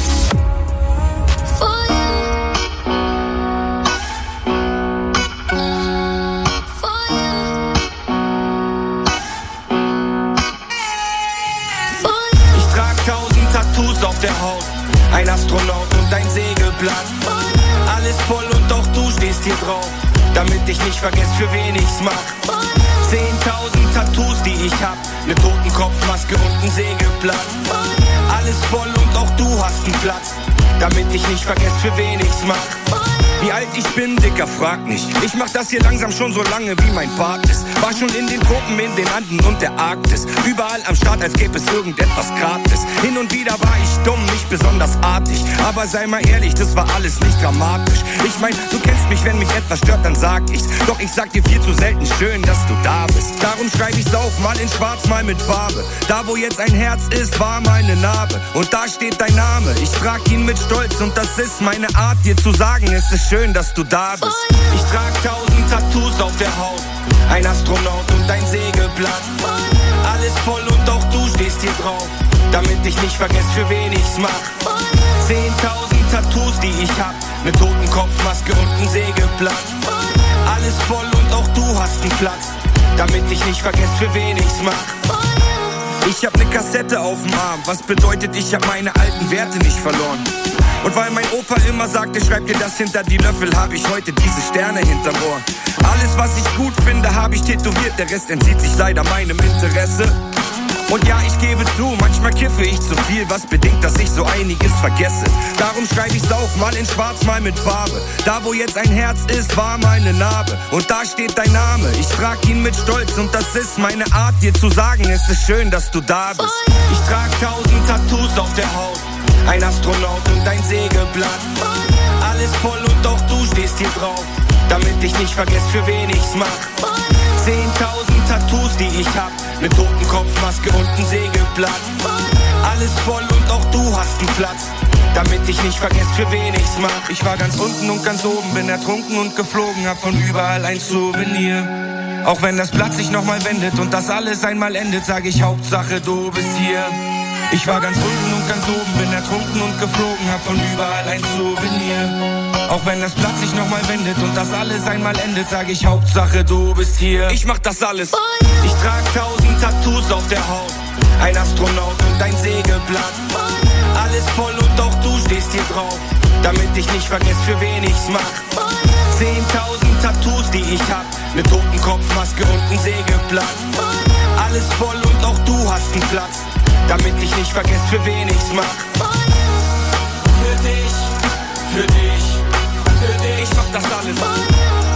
Tattoos auf der Haut, ein Astronaut und ein Segelblatt. Alles voll und auch du stehst hier drauf, damit ich nicht vergesse, für wen ich's mach. Zehntausend Tattoos, die ich hab, ne Totenkopfmaske und ein Segelblatt. Alles voll und auch du hast einen Platz, damit ich nicht vergesse, für wen ich's mach. Wie alt ich bin, Dicker, frag nicht. Ich mach das hier langsam schon so lange, wie mein Part ist. War schon in den Tropen, in den Anden und der Arktis. Überall am Start, als gäbe es irgendetwas gratis. Hin und wieder war ich dumm, nicht besonders artig. Aber sei mal ehrlich, das war alles nicht dramatisch. Ich mein, du kennst mich, wenn mich etwas stört, dann sag ich's. Doch ich sag dir viel zu selten, schön, dass du da bist. Darum schreib ich's auf, mal in schwarz, mal mit Farbe. Da, wo jetzt ein Herz ist, war meine Narbe. Und da steht dein Name, ich trag ihn mit Stolz. Und das ist meine Art, dir zu sagen, es ist schön, dass du da bist. Ich trag tausend Tattoos auf der Haut, ein Astronaut und ein Segelblatt. Alles voll und auch du stehst hier drauf, damit ich nicht vergesse, für wen ich's mach. Zehntausend Tattoos, die ich hab, ne Totenkopfmaske und ein Segelblatt. Alles voll und auch du hast einen Platz, damit ich nicht vergesse, für wen ich's mach. Ich hab ne Kassette auf'm Arm, was bedeutet, ich hab meine alten Werte nicht verloren. Und weil mein Opa immer sagte, schreib dir das hinter die Löffel, hab ich heute diese Sterne hinterm Ohr. Alles, was ich gut finde, hab ich tätowiert, der Rest entzieht sich leider meinem Interesse. Und ja, ich gebe zu, manchmal kiffe ich zu viel, was bedingt, dass ich so einiges vergesse. Darum schreib ich's auf, mal in schwarz, mal mit Farbe. Da, wo jetzt ein Herz ist, war meine Narbe. Und da steht dein Name, ich trag ihn mit Stolz. Und das ist meine Art, dir zu sagen, es ist schön, dass du da bist. Ich trag tausend Tattoos auf der Haut, ein Astronaut und ein Segelblatt. Alles voll und auch du stehst hier drauf, damit ich nicht vergesse, für wen ich's mach. Zehntausend Tattoos, die ich hab, ne Totenkopfmaske und ein Segelblatt. Alles voll und auch du hast einen Platz, damit ich nicht vergesse, für wen ich's mach. Ich war ganz unten und ganz oben, bin ertrunken und geflogen, hab von überall ein Souvenir. Auch wenn das Blatt sich nochmal wendet und das alles einmal endet, sag ich Hauptsache du bist hier. Ich war ganz unten und ganz oben, bin ertrunken und geflogen, hab von überall ein Souvenir. Auch wenn das Blatt sich nochmal wendet und das alles einmal endet, sag ich Hauptsache du bist hier. Ich mach das alles. Ich trag tausend Tattoos auf der Haut, ein Astronaut und ein Segelblatt. Alles voll und auch du stehst hier drauf, damit ich nicht vergesse, für wen ich's mach. Zehntausend Tattoos, die ich hab, ne Totenkopfmaske und ein Segelblatt. Alles voll und auch du hast einen Platz, damit ich nicht vergesse, für wen ich's mach. Für dich, für dich, für dich, ich mach das alles.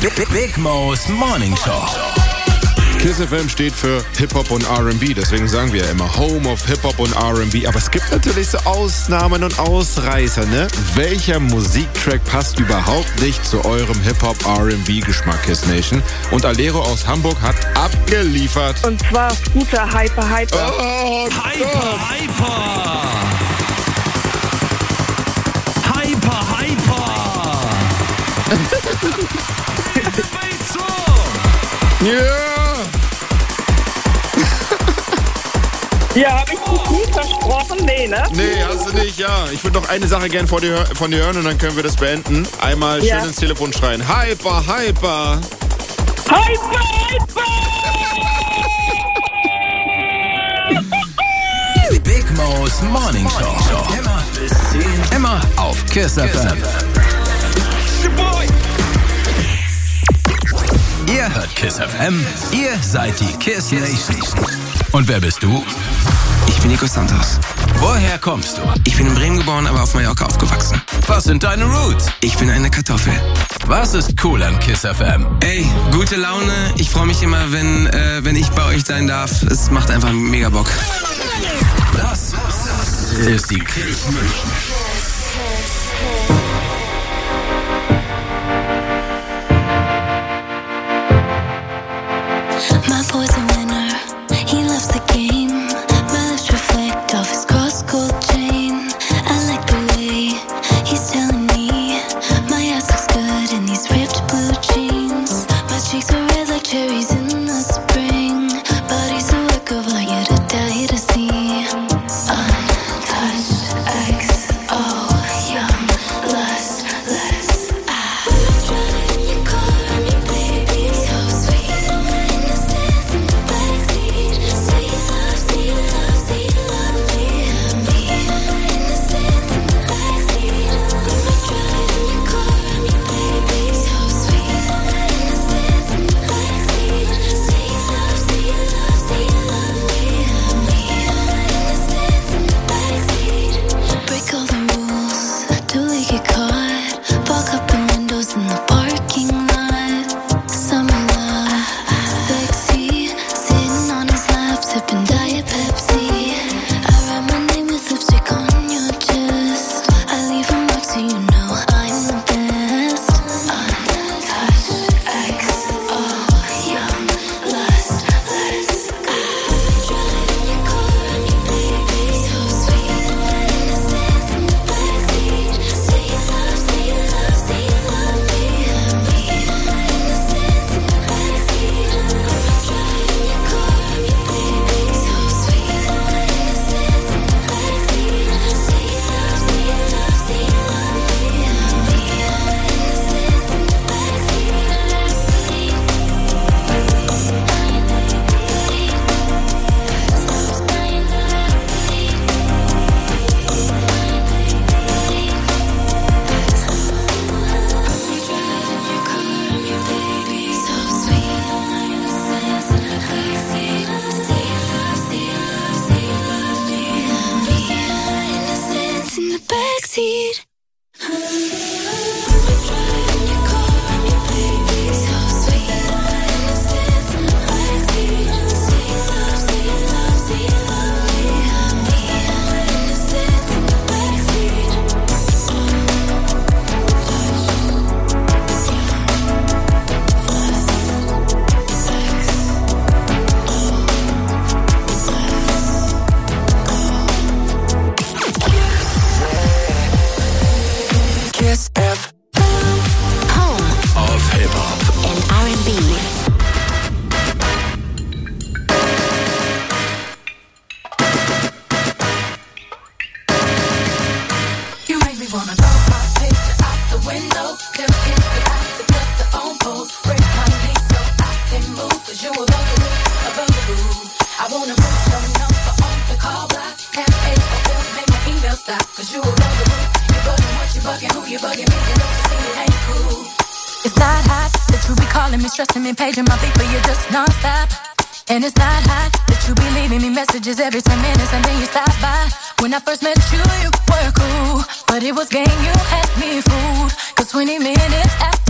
Big, Big Mo's Morning Show. Kiss F M steht für Hip-Hop und R and B, deswegen sagen wir ja immer Home of Hip-Hop und R and B. Aber es gibt natürlich so Ausnahmen und Ausreißer, ne? Welcher Musiktrack passt überhaupt nicht zu eurem Hip-Hop R and B-Geschmack, Kiss Nation? Und Alero aus Hamburg hat abgeliefert. Und zwar Scooter Hyper Hyper. Oh, Hyper Hyper! Hyper Hyper! Ja! Ja, hab ich zu viel versprochen? Nee, ne? Nee, hast du nicht, ja. Ich würde noch eine Sache gern von dir, von dir hören und dann können wir das beenden. Einmal Ja. schön ins Telefon schreien. Hyper, hyper! Hyper Hyper! Big Mo's Morning Show. Immer bis zehn. Immer auf Kiss F M. Ihr hört Kiss F M. Ihr seid die Kiss Nation. Und wer bist du? Ich bin Nico Santos. Woher kommst du? Ich bin in Bremen geboren, aber auf Mallorca aufgewachsen. Was sind deine Roots? Ich bin eine Kartoffel. Was ist cool an Kiss F M? Ey, gute Laune. Ich freue mich immer, wenn, äh, wenn ich bei euch sein darf. Es macht einfach mega Bock. Das ist die Kiss Nation. My boy's a winner, he loves the game. My lips reflect off his cross-gold chain. I like the way he's telling me my ass looks good in these ripped blue jeans. My cheeks are red like cherries in the spring. Body's a work of art, yet a die to see. Untouched, X O, young, lustless. Ah, driving your car on me, baby, so sweet. Innocence in the backseat. Say you love, say you love, say you love me, me. Innocence in the backseat. Let me drive in your car on me, baby, so sweet. Innocence in the backseat. Say you love, say you love, say you love me, me. Innocence in the backseat. Break all the rules, do we get caught? Fog up the windows in the parking lot. Summer love, sexy. Sitting on his lap, sipping Diet Pepsi. I write my name with lipstick on your chest. I leave a mark so you know I'm the best. Untouched, X O, young, lustless. Driving your car on me, baby, so sweet. Innocence in the backseat. Say you love, say you love, say you love me, me. Innocence in the backseat. Driving your car on me, baby, so sweet. Innocence in the backseat. Say you love, say you love, say you love me, me. Innocence in the backseat. Kiss F. Home Of Hip-Hop. and R and B. You make me wanna throw my picture out the window. Them kids that I to put their own pose. Break my knees so I can move. Cause you a bugaboo, a bugaboo. I wanna put your number on the call block. Cafe or bill, make my email stop. Cause you a bugaboo. You bugging what you bugging, who you bugging, me. You know you see it ain't cool. It's not hot that you be calling me, stressing me, paging my people, you're just non-stop. And it's not hot that you be leaving me messages every ten minutes and then you stop by. When I first met you, you were cool, but it was game, you had me fooled. Cause twenty minutes after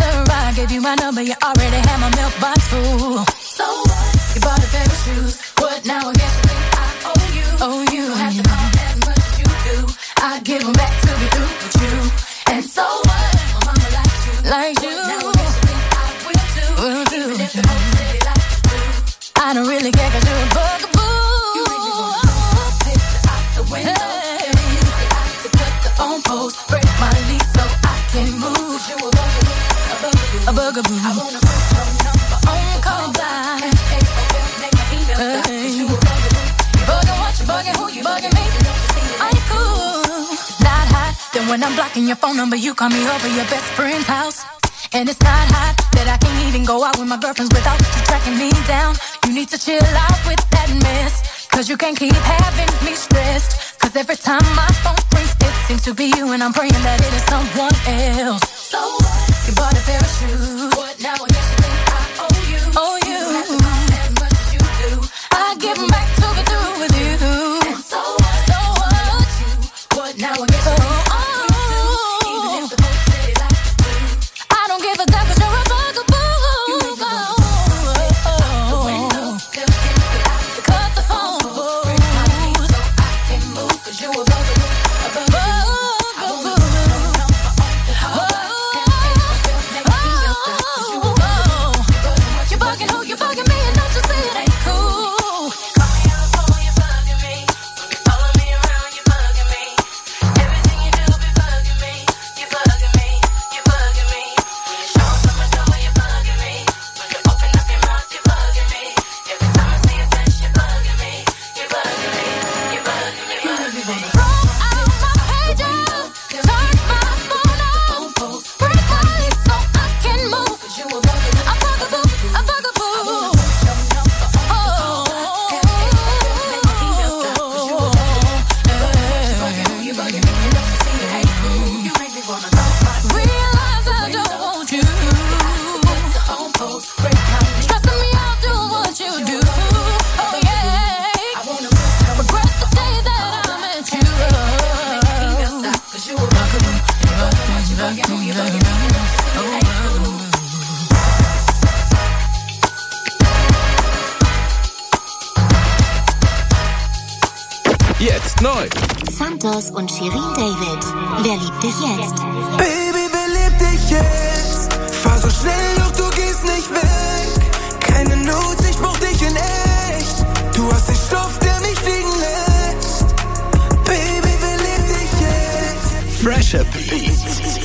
Remember I gave you my number, you already had my mailbox full. So what? You bought a pair of shoes. What now? I guess you think I owe you. Oh, you. You don't have to call as much as you do. I give them back to be through with you. And so what? My mama likes you. Like you. Now I guess you think I will too. Will do. Even if the whole city likes you too. I don't really care 'cause you're a bugaboo. You make me wanna throw a picture out the window. Hey. And you say I to cut the phone post. Break my lease so I can move. You a bugaboo. A bugaboo. A bugaboo. I wanna put your number on call blind. And pay for bill, make my email stop. 'Cause you a bugaboo. You bugging what? You bugging who? You bugging me? Are you cool? It's not hot. Then when I'm blocking your phone number, you call me over your best friend's house. And it's not hot that I can't even go out with my girlfriends without you tracking me down. You need to chill out with that mess. 'Cause you can't keep having me stressed. 'Cause every time my phone rings, it seems to be you. And I'm praying that it is someone else. So what? You bought a pair of shoes. What now? I guess you think I owe you. Oh, you. You have to call as much as you do. I give them back to be through with you. And so what? So what? What now? I guess you think I owe you. Even if the whole city likes you too. I don't give a damn 'cause you're a bugaboo. You make me wanna throw out the window. Tell him that I have to cut the phone. Break my knees so I can move 'cause you a bugaboo. A bugaboo. I wanna put your number on the call. You bugging who? You bugging me? And don't you see it ain't cool? Call me on the phone, you bugging me. Follow me around, you bugging me. Everything you do be bugging me. You bugging me, you bugging me. When you show up at my door, you bugging me. When you open up your mouth, you bugging me. Every time I see your face, you bugging me. You bugging me, you bugging me. You make me wanna roll out my pager, turn my phone off, break my lease so I can move. 'Cause you a bugaboo, a bugaboo, a bugaboo. Realize I don't want you. Stressing me out, do what you do. Oh yeah. Regret the day that I met you. Jetzt neu. Santos und Shirin David. Wer liebt dich jetzt? Baby, wer liebt dich jetzt? Fahr so schnell, doch du gehst nicht weg. Keine Not, ich brauch dich in echt. Du hast den Stoff, der mich fliegen lässt. Baby, wer liebt dich jetzt? Fresher Beats.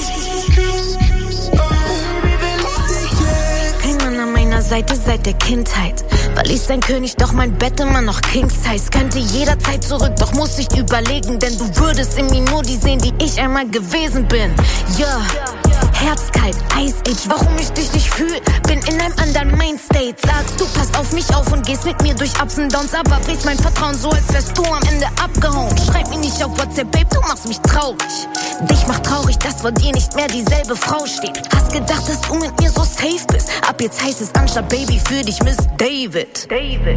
Kein Mann an meiner Seite seit der Kindheit. Weil ich sein König, doch mein Bett immer noch King-Size. Könnte jederzeit zurück, doch muss ich überlegen. Denn du würdest in mir nur die sehen, die ich einmal gewesen bin. Ja, yeah. Herzkalt, Ice Age, warum ich dich nicht fühl? Bin in einem anderen Mainstate. Sagst du, passt auf mich auf und gehst mit mir durch Ups und Downs. Aber brichst mein Vertrauen so, als wärst du am Ende abgehauen. Schreib mir nicht auf WhatsApp, Babe, du machst mich traurig. Dich macht traurig, dass vor dir nicht mehr dieselbe Frau steht. Hast gedacht, dass du mit mir so safe bist. Ab jetzt heißt es anstatt Baby für dich Miss David. David.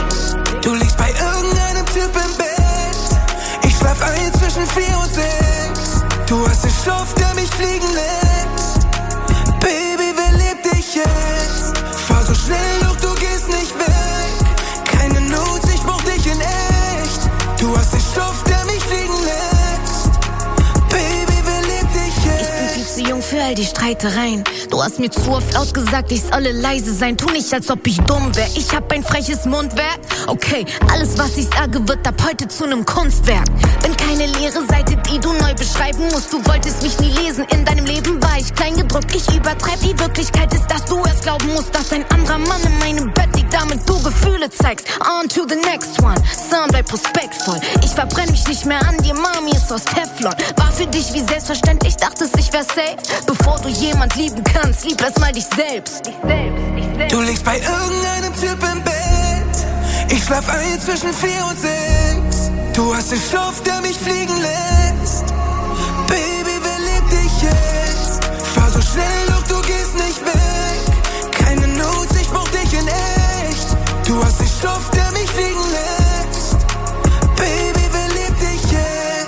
Du liegst bei irgendeinem Typ im Bett. Ich schlaf ein zwischen vier und sechs. Du hast den Stoff, der mich fliegen lässt. Baby, wer liebt dich jetzt? Fahr so schnell, doch du gehst nicht weg. Keine Not, ich brauch dich in echt. Du hast den Stoff, der mich fliegen lässt. Baby, wer liebt dich jetzt? Ich bin viel zu jung für all die Streitereien. Du hast mir zu oft laut gesagt, ich solle leise sein. Tu nicht, als ob ich dumm wär. Ich hab ein freches Mundwerk. Okay, alles, was ich sage, wird ab heute zu nem Kunstwerk. Bin keine leere Seite, die du neu beschreiben musst. Du wolltest mich nie lesen, in deinem Leben war ich klein gedruckt. Ich übertreib, die Wirklichkeit ist, dass du erst glauben musst, dass ein anderer Mann in meinem Bett liegt, damit du Gefühle zeigst. On to the next one, Son, bleib respektvoll. Ich verbrenn mich nicht mehr an dir, Mami ist aus Teflon. War für dich wie selbstverständlich, dachtest ich wär safe. Bevor du jemand lieben kannst, lieb erst mal dich selbst. Dich selbst, dich selbst. Du liegst bei irgendeinem Typ im Bett. Ich schlaf ein zwischen vier und sechs. Du hast den Stoff, der mich fliegen lässt. Baby, wer liebt dich jetzt? Fahr so schnell, doch du gehst nicht weg. Keine Not, ich brauch dich in echt. Du hast den Stoff, der mich fliegen lässt. Baby, wer liebt dich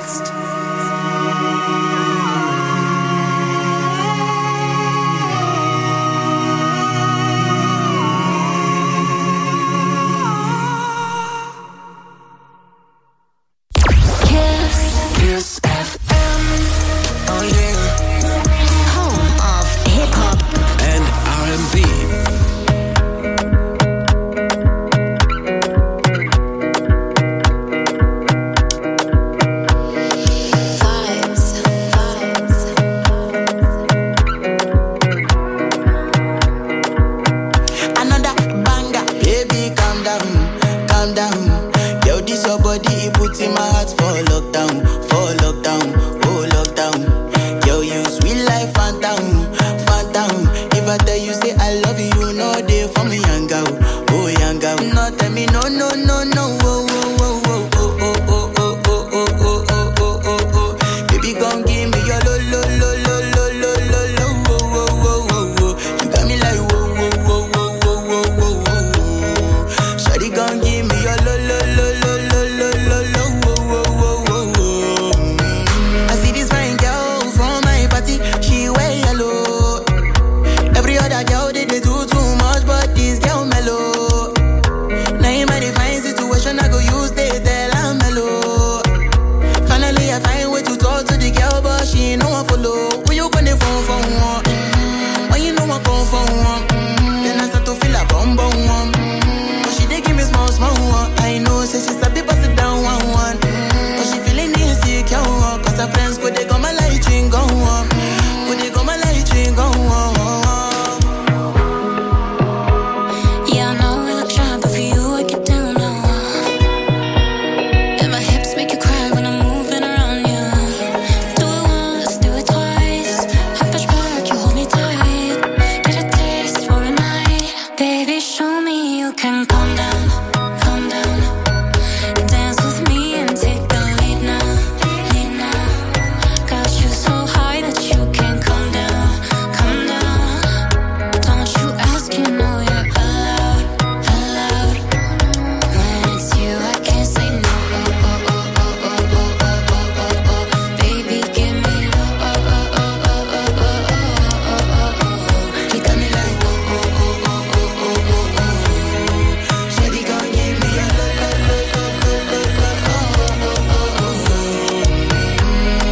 jetzt? put in my heart for lockdown, for lockdown, oh lockdown. Yo, you sweet life, phantom, phantom. If I tell you say I love you, you know they for me young girl, oh young girl. No tell me no, no, no, no, oh, oh, oh, oh, oh, oh, oh, oh, oh, oh, oh, oh, oh, oh, oh. Baby, gon' give me your lo, lo, lo, lo, lo, lo, lo, lo, oh, oh, oh, oh, oh. You got me like whoa, whoa, whoa, whoa, whoa, whoa, whoa, whoa. Shawty gon' give me your lo, lo, lo, lo, lo, lo, lo, lo, oh, oh, oh, oh, oh. I see this fine girl from my party, she wear yellow. Every other girl they, they do too much, but this girl mellow. Now in my divine situation, I go use they tell I'm mellow. Finally I find way to talk to the girl, but she ain't no one follow. When you gonna phone for one? Mm-hmm. When you know I come for one? Mm-hmm. Then I start to feel a bum bum one. Mm-hmm. But she dey give me small small one. I know, say she's a bit pass it down one one. Mm-hmm. But she feeling insecure, cause her friends go they go my light ring go on. Go they go my light ring go on. Yeah, I know we look shy, but for you I get down low. And my hips make you cry when I'm moving around you. Do it once, do it twice. I push back, you hold me tight. Get a taste for a night. Baby, show me you can calm down, calm down. Dance with me and take the lead now, lead now. Got you so high that you can't come down, come down. Don't you ask, you know you're allowed, allowed. When it's you, I can't say no. Oh, oh, oh, oh, oh, oh, oh, oh, oh, oh. Baby, give me low. Oh, oh, oh, oh, oh, oh, oh, oh, oh, oh. You got me like oh, oh, oh, oh, oh, oh, oh, oh. Shawty gon' give me a low, low, low, low, low, low, low, oh, oh, oh,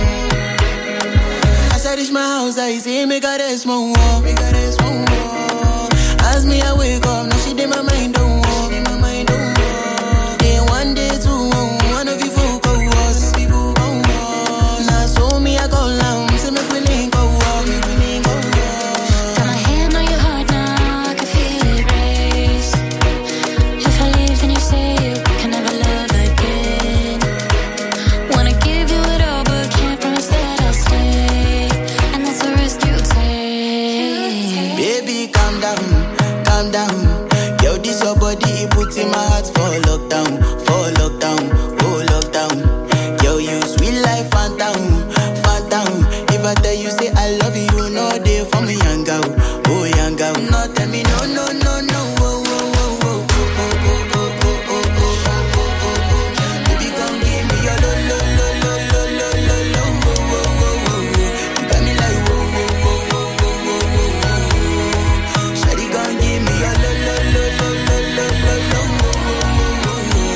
oh. As I reach my house, I see me got a small wall, me got a small wall. As me I wake up, now she did my mind don't walk, my mind don't walk. Then one day two, one of you folk go was, now so me I go down, say me we link go walk, me we link go walk. Got my hand on your heart now, I can feel it race. If I leave, then you say you can never love again. Wanna give you it all, but can't promise that I'll stay. And that's a risk you take. Baby, calm down, calm down. Yo, this your body, it puts in my heart for lockdown, for lockdown, oh lockdown. Yo, you sweet life, phantom, phantom. If I tell you say I love you, you know they for me young girl, oh young girl. No, tell me no, no, no, no, oh, oh, oh, oh, oh, oh, oh, oh, oh, oh, oh, oh, oh, oh. Baby, come give me your lo, lo, lo, lo, lo, lo, lo, lo, oh, oh, oh, oh, oh. You got me like whoa, whoa, whoa, whoa, whoa, whoa, whoa. Shawty gon' give me your lo, lo, lo, lo, lo, lo, lo, lo, oh, oh, oh, oh, oh.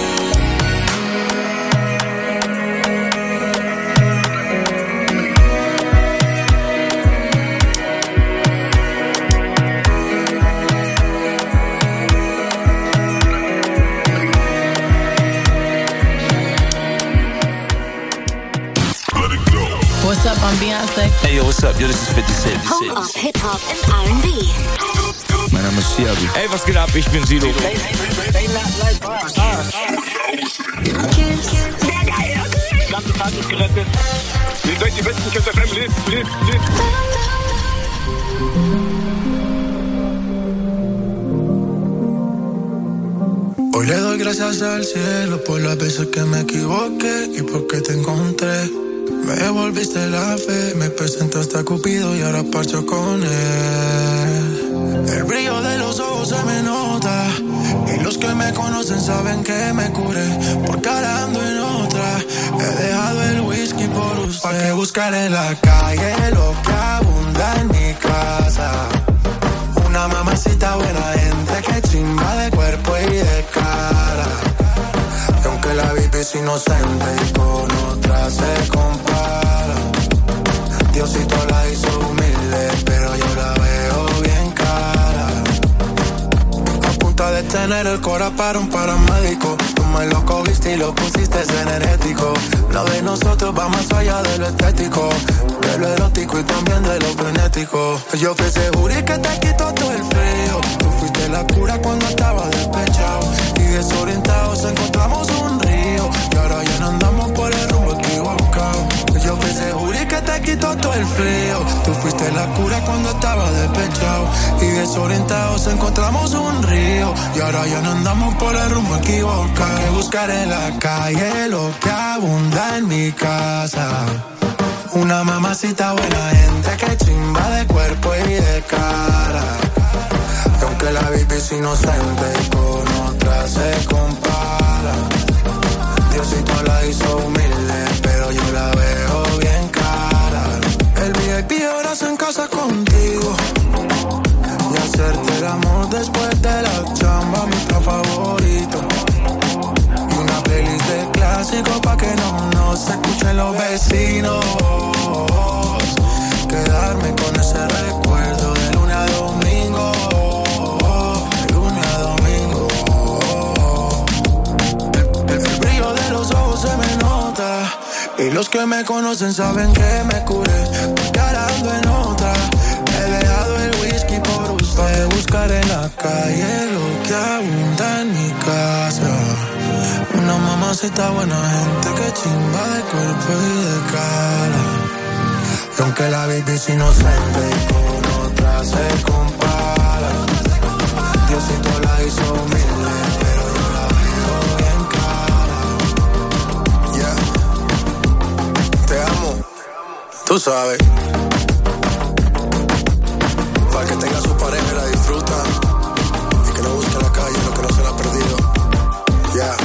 What's up? I'm Beyonce. Hey, yo, what's up? Yo, this is fifty Cent. Home of Hip Hop and R and B. Mein Name ist Shelby. Ey, was geht ab? Ich bin Sido. Ganze Tag ist gerettet. Ihr seid die besten Kiss F M. Lebt, lebt, lebt. Hoy le doy gracias al cielo por las veces que me equivoqué y porque te encontré. Me devolviste la fe, me presentaste a Cupido y ahora parcho con él. El brillo de los ojos se me nota y los que me conocen saben que me curé, porque ahora ando en otra. He dejado el whisky por usted. Pa' que buscar en la calle lo que abunda en mi casa. Una mamacita buena gente que chimba de cuerpo y de cara. Y aunque la vida es inocente y con otra se compara, Diosito la hizo humilde, pero yo la veo bien cara. A punta de tener el cora para un paramédico. Tú me lo cogiste y lo pusiste energético. Lo de nosotros va más allá de lo estético, de lo erótico y también de lo frenético. Yo fui ese jury que te quitó todo el frío. Tú fuiste la cura cuando estaba despechado y desorientados encontramos un río. Y ahora llenando el frío. Tú fuiste la cura cuando estaba despechado. Y desorientados encontramos un río. Y ahora ya no andamos por el rumbo equivocado. Que buscar en la calle lo que abunda en mi casa. Una mamacita buena gente que chimba de cuerpo y de cara. Y aunque la baby es inocente y con otra se compara. Diosito la hizo humilde, pero yo la veo bien cara. El V I P ahora es en casa contigo. Y hacerte el amor después de la chamba, mi plan favorito. Y una playlist de clásicos pa' que no nos escuchen los vecinos. Quedarme con ese recuerdo de lunes a domingo. De lunes a domingo. El, el brillo de los ojos se me nota. Y los que me conocen saben que me curé. Porque ahora ando en otra. He dejado el whisky por usted. Buscar en la calle lo que abunda en mi casa. Una mamacita buena gente que chimba de cuerpo y de cara. Y aunque la baby es inocente y con otra se compara. Diosito la hizo humilde, pero yo la veo bien cara. Yeah. Te amo, tú sabes. Para que tenga su pareja y la disfruta. Y que no busque la calle lo que no se le ha perdido. Yeah.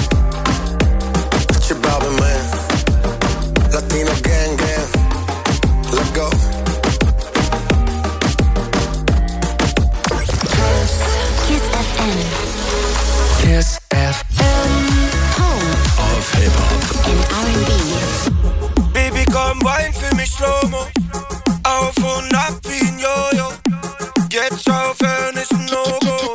Chip man. Latino gang gang. Let's go. Kiss F M. Kiss F M. Home of Hip Hop and R and B. Baby, komm, wein für mich Slow-Mo. Auf und ab wie ein Jojo. Jetzt aufhören ist ein No-Go.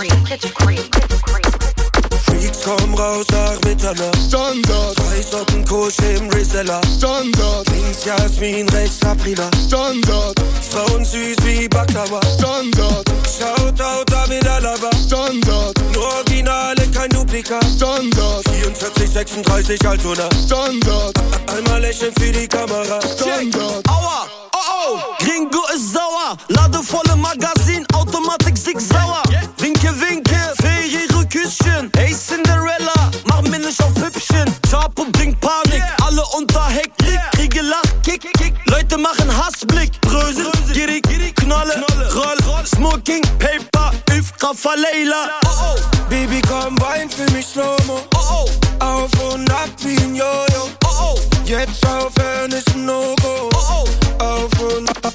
Freaks, komm raus nach Mitternacht. Standard. Drei Socken Kosche im Reseller. Standard. Links Jasmin, rechts Aprila. Standard. Frauen süß wie Baklava. Standard. Shoutout David Alaba. Standard. Nur Originale, kein Duplikat. Standard. vierundvierzig, sechsunddreißig Altona. Standard. Einmal lächeln für die Kamera. Standard. Aua, oh oh, Gringo ist sauer. Ladevolle Magazin, Automatik sig sauer. Winke, winke, Ferriere Küsschen. Hey Cinderella, mach mir nicht auf Hübschen. Chapo bringt Panik, alle unter Hektik. Kriege Lach, Kick, Kick. Leute machen Hassblick. Brösel, Gierig, Knolle, Roll, Smoking, Paper, Üfka, Leila. Oh oh, Baby, komm, wein für mich Slow-Mo. Oh oh, auf und ab wie ein Jojo. Oh oh, jetzt aufhören ist ein No-Go. Oh oh, auf und ab.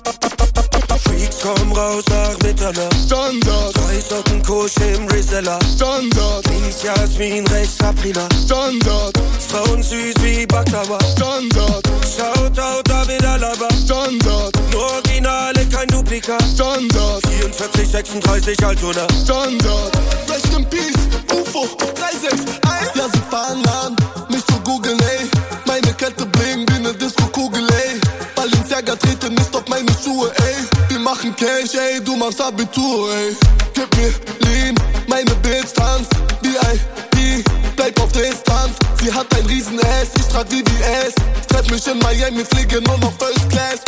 Freaks, komm raus nach Mitternacht. Standard. Drei Socken Kosche im Reseller. Standard. Links Jasmin, rechts Aprila. Standard. Frauen süß wie Baklava. Standard. Shoutout David Alaba. Standard. Nur Originale, kein Duplikat. Standard. vierundvierzig, sechsunddreißig Altona. Standard. Rest in Peace, U F O, drei sechs eins. Ja, sie fahren an, mich zu googeln, ey. Meine Kette bling wie ne Disco-Kugel, ey. Balenciaga trete nicht auf meine Schuhe, ey. Wir machen Cash, ey, du machst Abitur, ey. Gib mir Lean, meine Bitch tanzt. V I P, bleib auf Distanz. Sie hat ein riesen Ass, ich trag V V S. Treff mich in Miami, fliege nur noch First Class.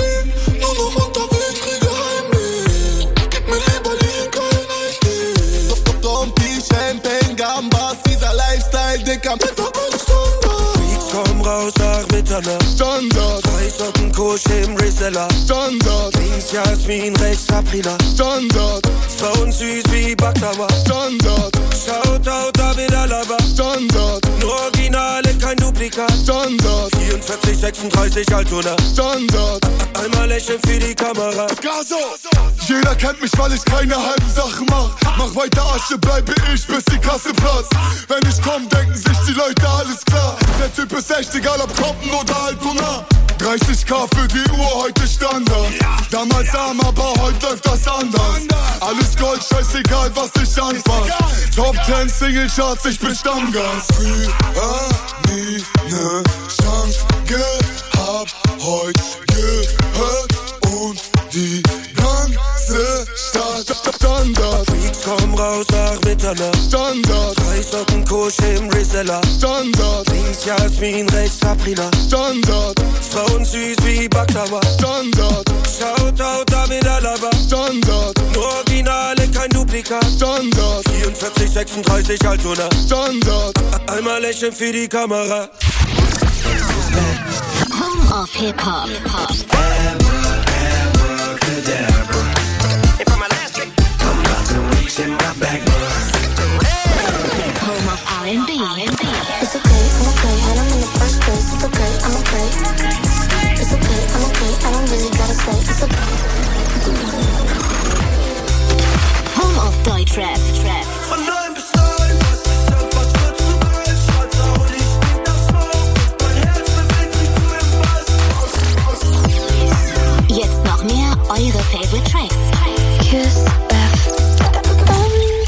Nur noch unterwegs, kriege Heimweh. Gib mir lieber Lean, kein Eisdee. Dompi, Champagne, Gambas, dieser Lifestyle, Dicker, mit der Standard. Freaks, komm raus nach Mitternacht. Standard. Drei Socken Kosche im Reseller. Standard. Links Jasmin, rechts Aprila. Standard. Frauen süß wie Baklava. Standard. Shoutout David Alaba. Standard. Nur Originale, kein Duplikat. Standard. vierundvierzig, sechsunddreißig Altona. Standard. Einmal lächeln für die Kamera. Gaso! Jeder kennt mich, weil ich keine halben Sachen mach. Mach weiter Asche, bleibe ich, bis die Kasse platzt. Wenn ich komm, denken sich die Leute, alles klar. Der Typ ist echt, egal ob Kompen oder Altona. dreißig K für die Uhr, heute Standard. Damals arm, aber heute läuft das anders. Alles Gold, scheißegal, was ich anfass. Top zehn Single-Charts, ich bin Stammgast. Früher nie ne Chance gehabt, heute gehört und die ganze Stadt. Standard. Freaks, komm raus nach Mitternacht. Standard. Drei Socken Kosche im Reseller. Standard. Links Jasmin, Rex, Aprila. Standard. Frauen süß wie Baklava. Standard. Shoutout David Alaba. Standard. Nur Originale, kein Duplikat. Standard. vierundvierzig, sechsunddreißig Altona. Standard. Einmal lächeln für die Kamera. Home of Hip Hop. Home of R and B. It's okay, I'm okay, and I'm in the first place. It's okay, I'm okay. It's okay, I'm okay, I don't really gotta say. It's okay. Home of Deutschrap. Trap. Jetzt noch mehr eure Favorite Tracks. Kiss F M.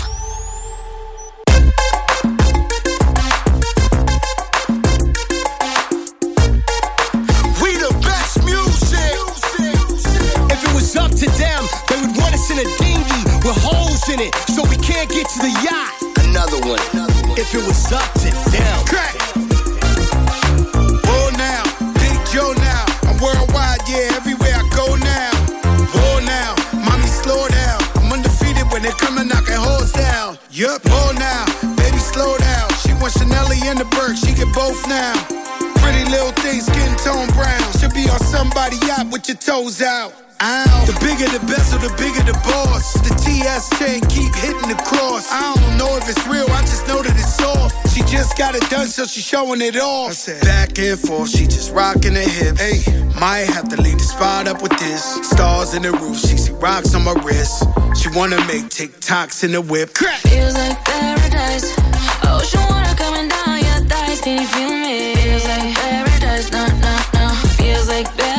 We the best music. If it was up to them, they would want us in a dinghy with holes in it, so we can't get to the yacht. Another one. If it was up to them. Crack. Oh now, Big Joe now. I'm worldwide, yeah, everywhere I go now. Oh now, mommy slow down. I'm undefeated when they come and knocking holes down. Yup. Oh now, baby slow down. She wants Chanelly and the Burke, she get both now. Pretty little thing, skin tone brown. Should be on somebody yacht with your toes out. Ow. The bigger the bezel, the bigger the boss. The T S chain keep hitting the cross. I don't know if it's real, I just know that it's soft. She just got it done, so she showing it off. Back and forth, she just rocking her hips. Hey, might have to leave the spot up with this. Stars in the roof, she see rocks on my wrist. She wanna make TikToks in the whip. Crack. Feels like paradise. Ocean water coming down your thighs. Can you feel me? Feels like paradise. No, no, no. Feels like paradise.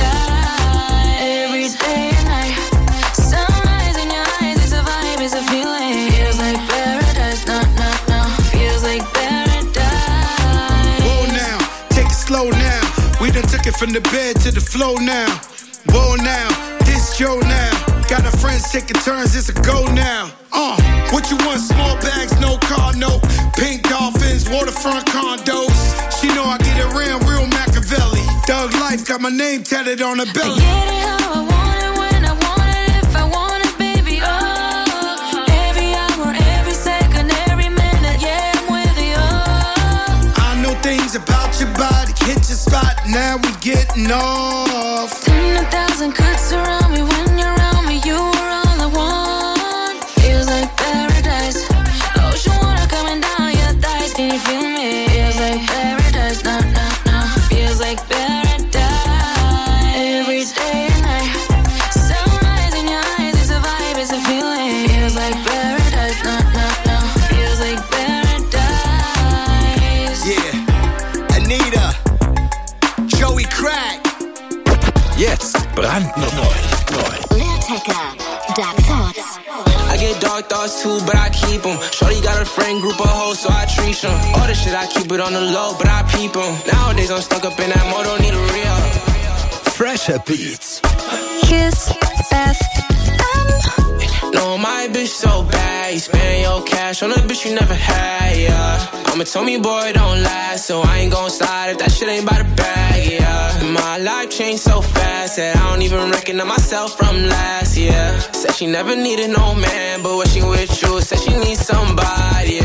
Every day and night. Sunrise in your eyes. It's a vibe, it's a feeling. Feels like paradise. No, no, no. Feels like paradise. Whoa now, take it slow now. We done took it from the bed to the floor now. Whoa now, this Joe now. Got our friends taking turns, it's a go now. Uh, what you want? Small bags, no car, no. Pink dolphins, waterfront condos. She know I get around real Machiavelli. Doug Life got my name tatted on her belly. I get it how I want it, when I want it, if I want it, baby, oh. Every hour, every second, every minute, yeah, I'm with you, oh. I know things about your body, hit your spot, now we getting off. Ten thousand could surround me when you're around me, you are all I want. Feels like paradise. Ocean water coming down your thighs, can you feel me? Feels like paradise, no, no, no. Feels like paradise. Every day and night. Sunrise in your eyes, it's a vibe, it's a feeling. Feels like paradise, no, no, no. Feels like paradise. Yeah, Anita, Joey Crack. Jetzt brandneu. Lyrica, Dark Thoughts. I get dark thoughts too, but I keep them. Shorty got a friend group of hoes, so I treat them. All this shit, I keep it on the low, but I peep them. Nowadays, I'm stuck up in that mode, don't need a real. Fresher Beats. Kiss F M. No, my bitch so bad. You spend your cash on a bitch you never had, yeah. I'ma tell me, boy, don't last, so I ain't gon' slide if that shit ain't by the bag, yeah. My life changed so fast that I don't even recognize myself from last year. Said she never needed no man, but when she with you, said she needs somebody, yeah.